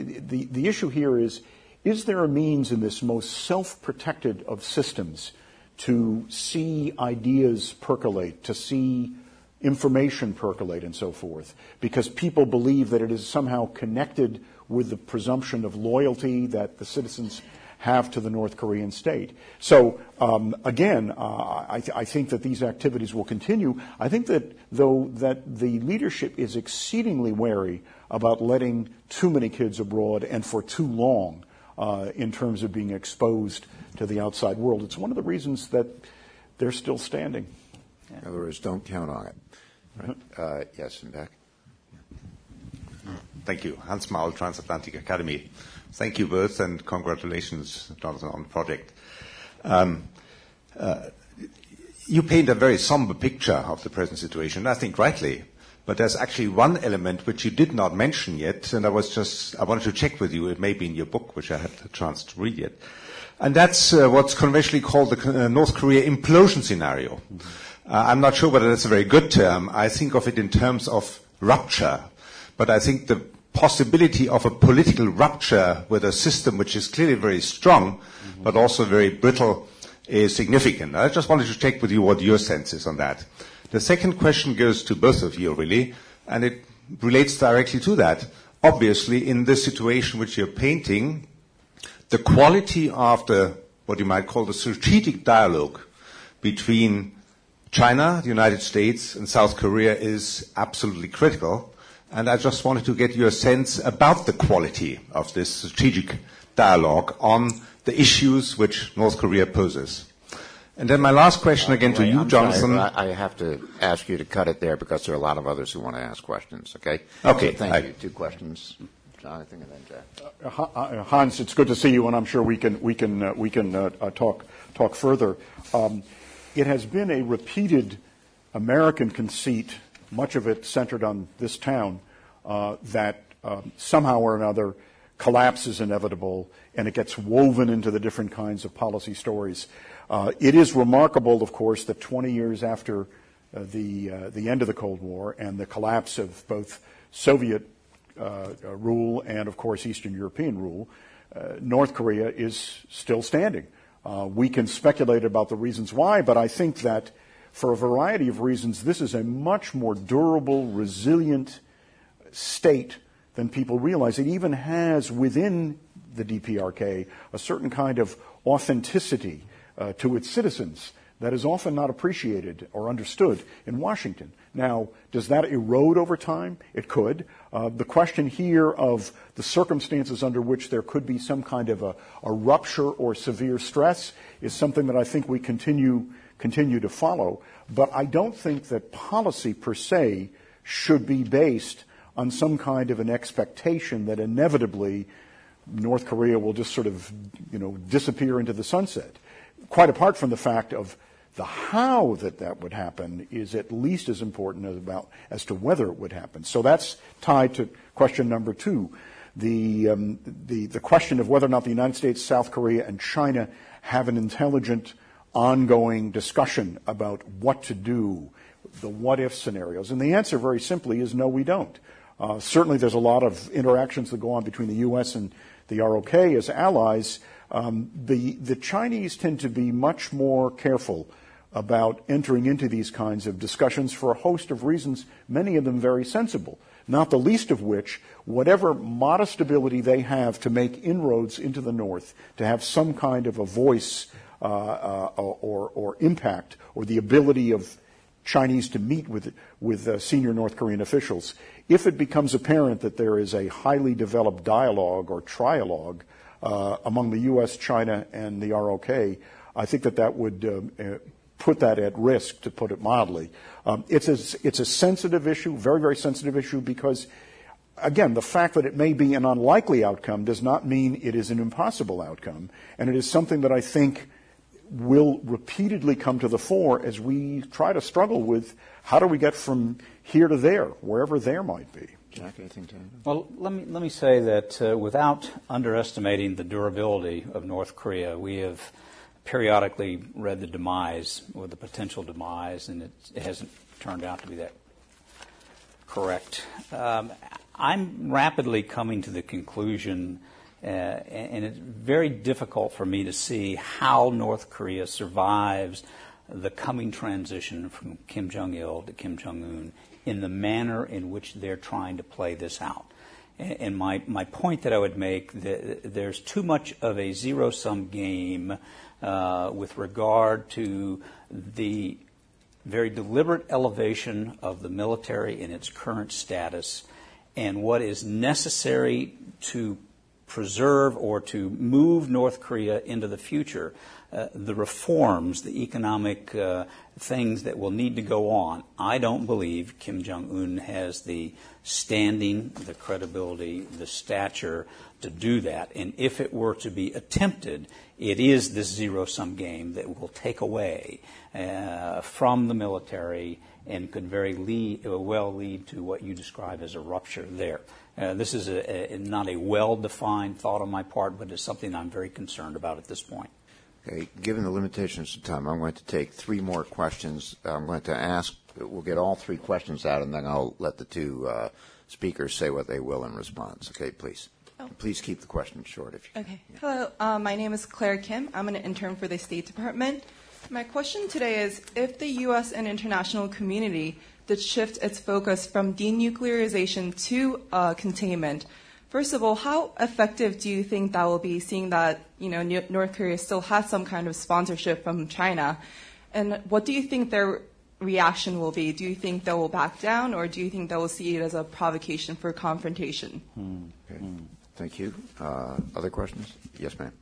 the issue here is there a means in this most self-protected of systems to see ideas percolate, to see information percolate and so forth, because people believe that it is somehow connected with the presumption of loyalty that the citizens have to the North Korean state. So, again, I think that these activities will continue. I think that, though, that the leadership is exceedingly wary about letting too many kids abroad and for too long in terms of being exposed to the outside world. It's one of the reasons that they're still standing. In other words, don't count on it. Right? Yes, and back. Thank you. Hans Maul, Transatlantic Academy. Thank you both, and congratulations, Jonathan, on the project. You paint a very somber picture of the present situation, I think rightly. But there's actually one element which you did not mention yet, and I wanted to check with you. It may be in your book, which I had the chance to read yet. And that's what's conventionally called the North Korea implosion scenario. I'm not sure whether that's a very good term. I think of it in terms of rupture. But I think the possibility of a political rupture with a system which is clearly very strong, but also very brittle, is significant. I just wanted to check with you what your sense is on that. The second question goes to both of you, really, and it relates directly to that. Obviously, in this situation which you're painting, the quality of the, what you might call the strategic dialogue between China, the United States, and South Korea is absolutely critical. And I just wanted to get your sense about the quality of this strategic dialogue on the issues which North Korea poses. And then my last question again to you, Jonathan. I have to ask you to cut it there because there are a lot of others who want to ask questions, okay? Okay. So thank you. 2 questions, Jonathan, and then Jack. Hans, it's good to see you, and I'm sure we can talk further. It has been a repeated American conceit, much of it centered on this town, that somehow or another collapse is inevitable, and it gets woven into the different kinds of policy stories. It is remarkable, of course, that 20 years after the end of the Cold War and the collapse of both Soviet rule and, of course, Eastern European rule, North Korea is still standing. We can speculate about the reasons why, but I think that for a variety of reasons, this is a much more durable, resilient state than people realize. It even has within the DPRK a certain kind of authenticity to its citizens that is often not appreciated or understood in Washington. Now, does that erode over time? It could. The question here of the circumstances under which there could be some kind of a rupture or severe stress is something that I think we continue to follow. But I don't think that policy per se should be based on some kind of an expectation that inevitably North Korea will just sort of, disappear into the sunset. Quite apart from the fact of the how that would happen is at least as important as to whether it would happen. So that's tied to question number 2. The question of whether or not the United States, South Korea, and China have an intelligent, ongoing discussion about what to do, the what-if scenarios. And the answer, very simply, is no, we don't. Certainly there's a lot of interactions that go on between the U.S. and the ROK as allies. The Chinese tend to be much more careful about entering into these kinds of discussions for a host of reasons, many of them very sensible, not the least of which, whatever modest ability they have to make inroads into the North, to have some kind of a voice or impact, or the ability of Chinese to meet with senior North Korean officials, if it becomes apparent that there is a highly developed dialogue or trialogue among the U.S., China, and the ROK, I think that would put that at risk, to put it mildly. It's a sensitive issue, very, very sensitive issue, because, again, the fact that it may be an unlikely outcome does not mean it is an impossible outcome, and it is something that I think will repeatedly come to the fore as we try to struggle with how do we get from here to there, wherever there might be. Jack, anything to add? Well, let me say that without underestimating the durability of North Korea, we have periodically read the demise or the potential demise, and it hasn't turned out to be that correct. I'm rapidly coming to the conclusion, And it's very difficult for me to see how North Korea survives the coming transition from Kim Jong-il to Kim Jong-un in the manner in which they're trying to play this out. And my point that I would make, that there's too much of a zero-sum game with regard to the very deliberate elevation of the military in its current status and what is necessary to preserve or to move North Korea into the future, the reforms, the economic things that will need to go on. I don't believe Kim Jong-un has the standing, the credibility, the stature to do that. And if it were to be attempted, it is this zero-sum game that will take away from the military and could very well lead to what you describe as a rupture there. This is not a well-defined thought on my part, but it's something I'm very concerned about at this point. Okay, given the limitations of time, I'm going to take 3 more questions. I'm going to ask, we'll get all 3 questions out, and then I'll let the 2 speakers say what they will in response. Okay, please. Oh. Please keep the questions short if you can. Okay. Yeah. Hello, my name is Claire Kim. I'm an intern for the State Department. My question today is, if the U.S. and international community did shift its focus from denuclearization to containment, first of all, how effective do you think that will be, seeing that North Korea still has some kind of sponsorship from China? And what do you think their reaction will be? Do you think they will back down, or do you think they will see it as a provocation for confrontation? Okay. Thank you. Other questions? Yes, ma'am.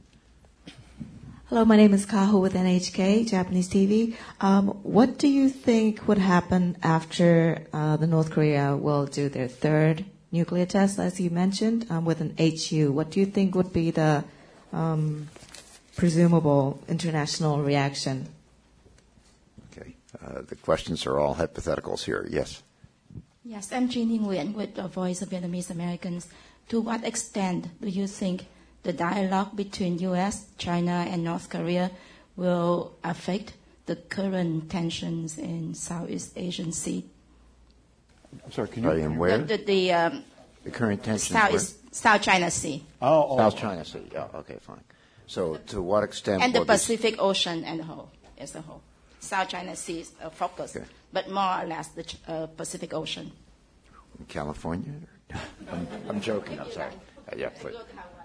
Hello, my name is Kaho with NHK, Japanese TV. What do you think would happen after the North Korea will do their 3rd nuclear test, as you mentioned, with an HU? What do you think would be the presumable international reaction? Okay. The questions are all hypotheticals here. Yes. Yes, I'm Jeannie Nguyen with the Voice of Vietnamese Americans. To what extent do you think the dialogue between U.S., China, and North Korea will affect the current tensions in Southeast Asian Sea? I'm sorry, can you? And where? The current tensions. South China Sea. South China Sea. Yeah. Okay, fine. So, to what extent? And the Pacific Ocean as a whole. South China Sea is a focus, okay, but more or less the Pacific Ocean. In California? I'm joking. I'm sorry. Yeah, please.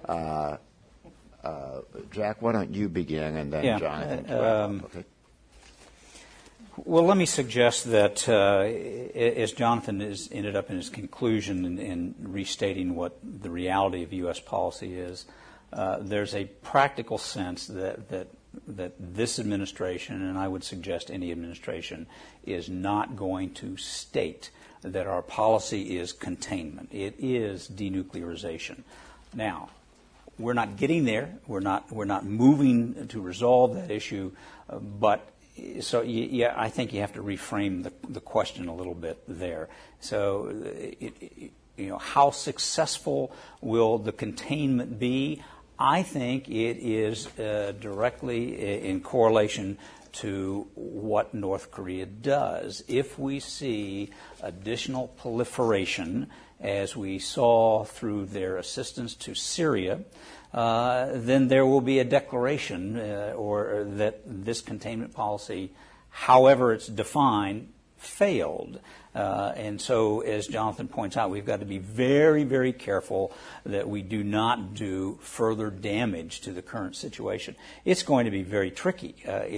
Jack, why don't you begin, and then Jonathan. Okay. Well, let me suggest that as Jonathan has ended up in his conclusion in restating what the reality of U.S. policy is, there's a practical sense that this administration, and I would suggest any administration, is not going to state that our policy is containment. It is denuclearization. Now, we're not getting there. We're not moving to resolve that issue, but so yeah, I think you have to reframe the question a little bit there. So, how successful will the containment be? I think it is directly in correlation to what North Korea does. If we see additional proliferation, as we saw through their assistance to Syria, then there will be a declaration or that this containment policy, however it's defined, failed. And so, as Jonathan points out, we've got to be very, very careful that we do not do further damage to the current situation. It's going to be very tricky.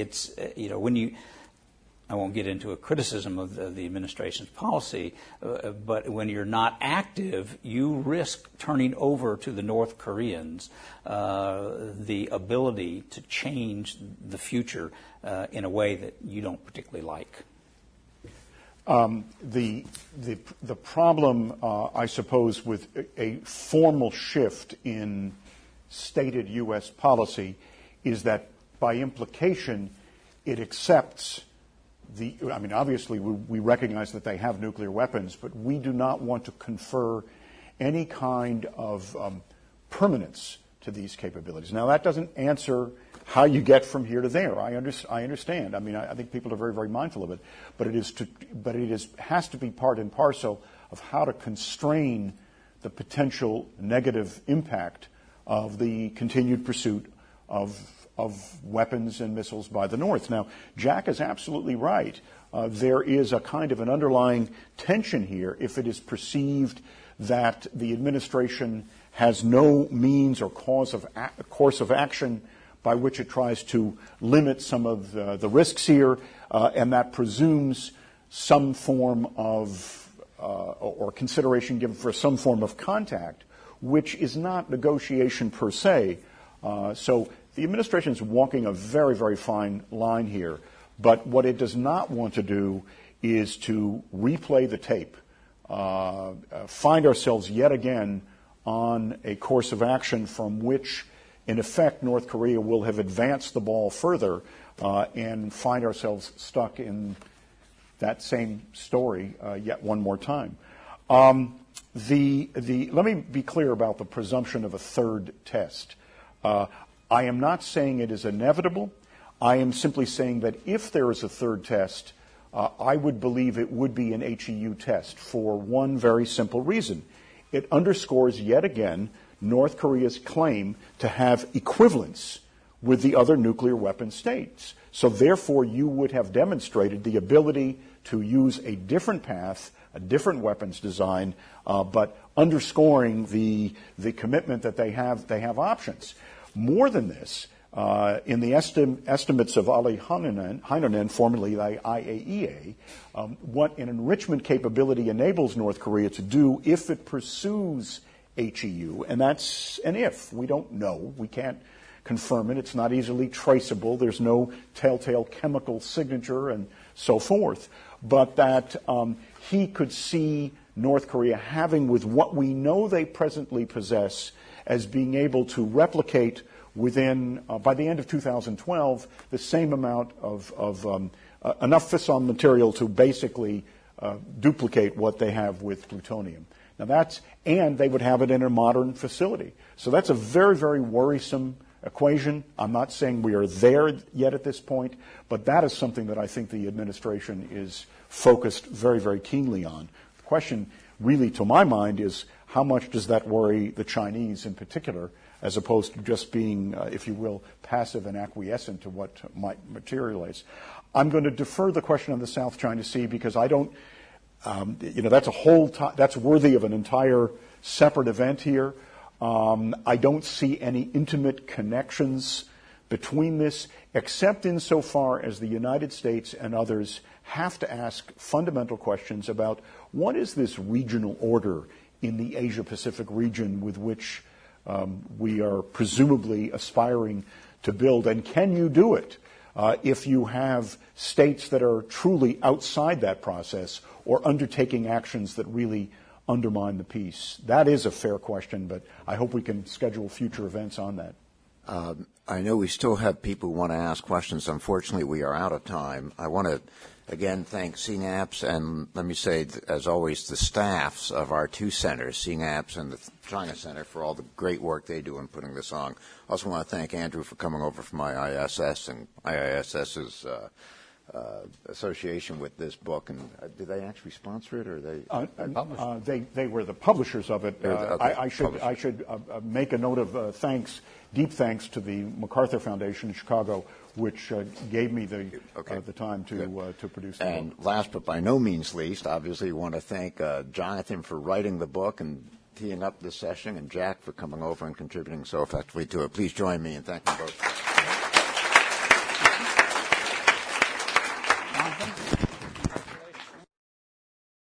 I won't get into a criticism of the administration's policy, but when you're not active, you risk turning over to the North Koreans the ability to change the future in a way that you don't particularly like. The problem, I suppose, with a formal shift in stated U.S. policy is that by implication it accepts obviously we recognize that they have nuclear weapons, but we do not want to confer any kind of permanence to these capabilities. Now, that doesn't answer how you get from here to there. I understand. I think people are very, very mindful of it, but it has to be part and parcel of how to constrain the potential negative impact of the continued pursuit of weapons and missiles by the North. Now, Jack is absolutely right. There is a kind of an underlying tension here if it is perceived that the administration has no means or course of action by which it tries to limit some of the risks here, and that presumes some form of or consideration given for some form of contact, which is not negotiation per se. So the administration is walking a very, very fine line here. But what it does not want to do is to replay the tape, find ourselves yet again on a course of action from which, in effect, North Korea will have advanced the ball further and find ourselves stuck in that same story yet one more time. Let me be clear about the presumption of a third test. I am not saying it is inevitable. I am simply saying that if there is a third test, I would believe it would be an HEU test for one very simple reason. It underscores yet again North Korea's claim to have equivalence with the other nuclear weapon states. So therefore, you would have demonstrated the ability to use a different path, a different weapons design, but underscoring the commitment that they have options. More than this, in the estimates of Ali Heinonen, formerly the IAEA, what an enrichment capability enables North Korea to do if it pursues HEU, and that's an if. We don't know. We can't confirm it. It's not easily traceable. There's no telltale chemical signature and so forth. But that he could see North Korea having, with what we know they presently possess, as being able to replicate within, by the end of 2012, the same amount of enough fissile material to basically duplicate what they have with plutonium. Now and they would have it in a modern facility. So that's a very, very worrisome equation. I'm not saying we are there yet at this point, but that is something that I think the administration is focused very, very keenly on. The question really, to my mind, is how much does that worry the Chinese in particular, as opposed to just being, if you will, passive and acquiescent to what might materialize. I'm going to defer the question on the South China Sea because I don't, that's worthy of an entire separate event here. I don't see any intimate connections between this, except insofar as the United States and others have to ask fundamental questions about what is this regional order in the Asia-Pacific region with which we are presumably aspiring to build, and can you do it if you have states that are truly outside that process or undertaking actions that really undermine the peace? That is a fair question, but I hope we can schedule future events on that. I know we still have people who want to ask questions. Unfortunately, we are out of time. I want to again thank CNAPS and, let me say, as always, the staffs of our two centers, CNAPS and the China Center, for all the great work they do in putting this on. I also want to thank Andrew for coming over from IISS and IISS's association with this book. And did they actually sponsor it, or they were the publishers of it. I should make a note of deep thanks to the MacArthur Foundation in Chicago, which gave me the time to produce the and book. Last but by no means least, obviously, we want to thank Jonathan for writing the book and teeing up this session, and Jack for coming over and contributing so effectively to it. Please join me in thanking both.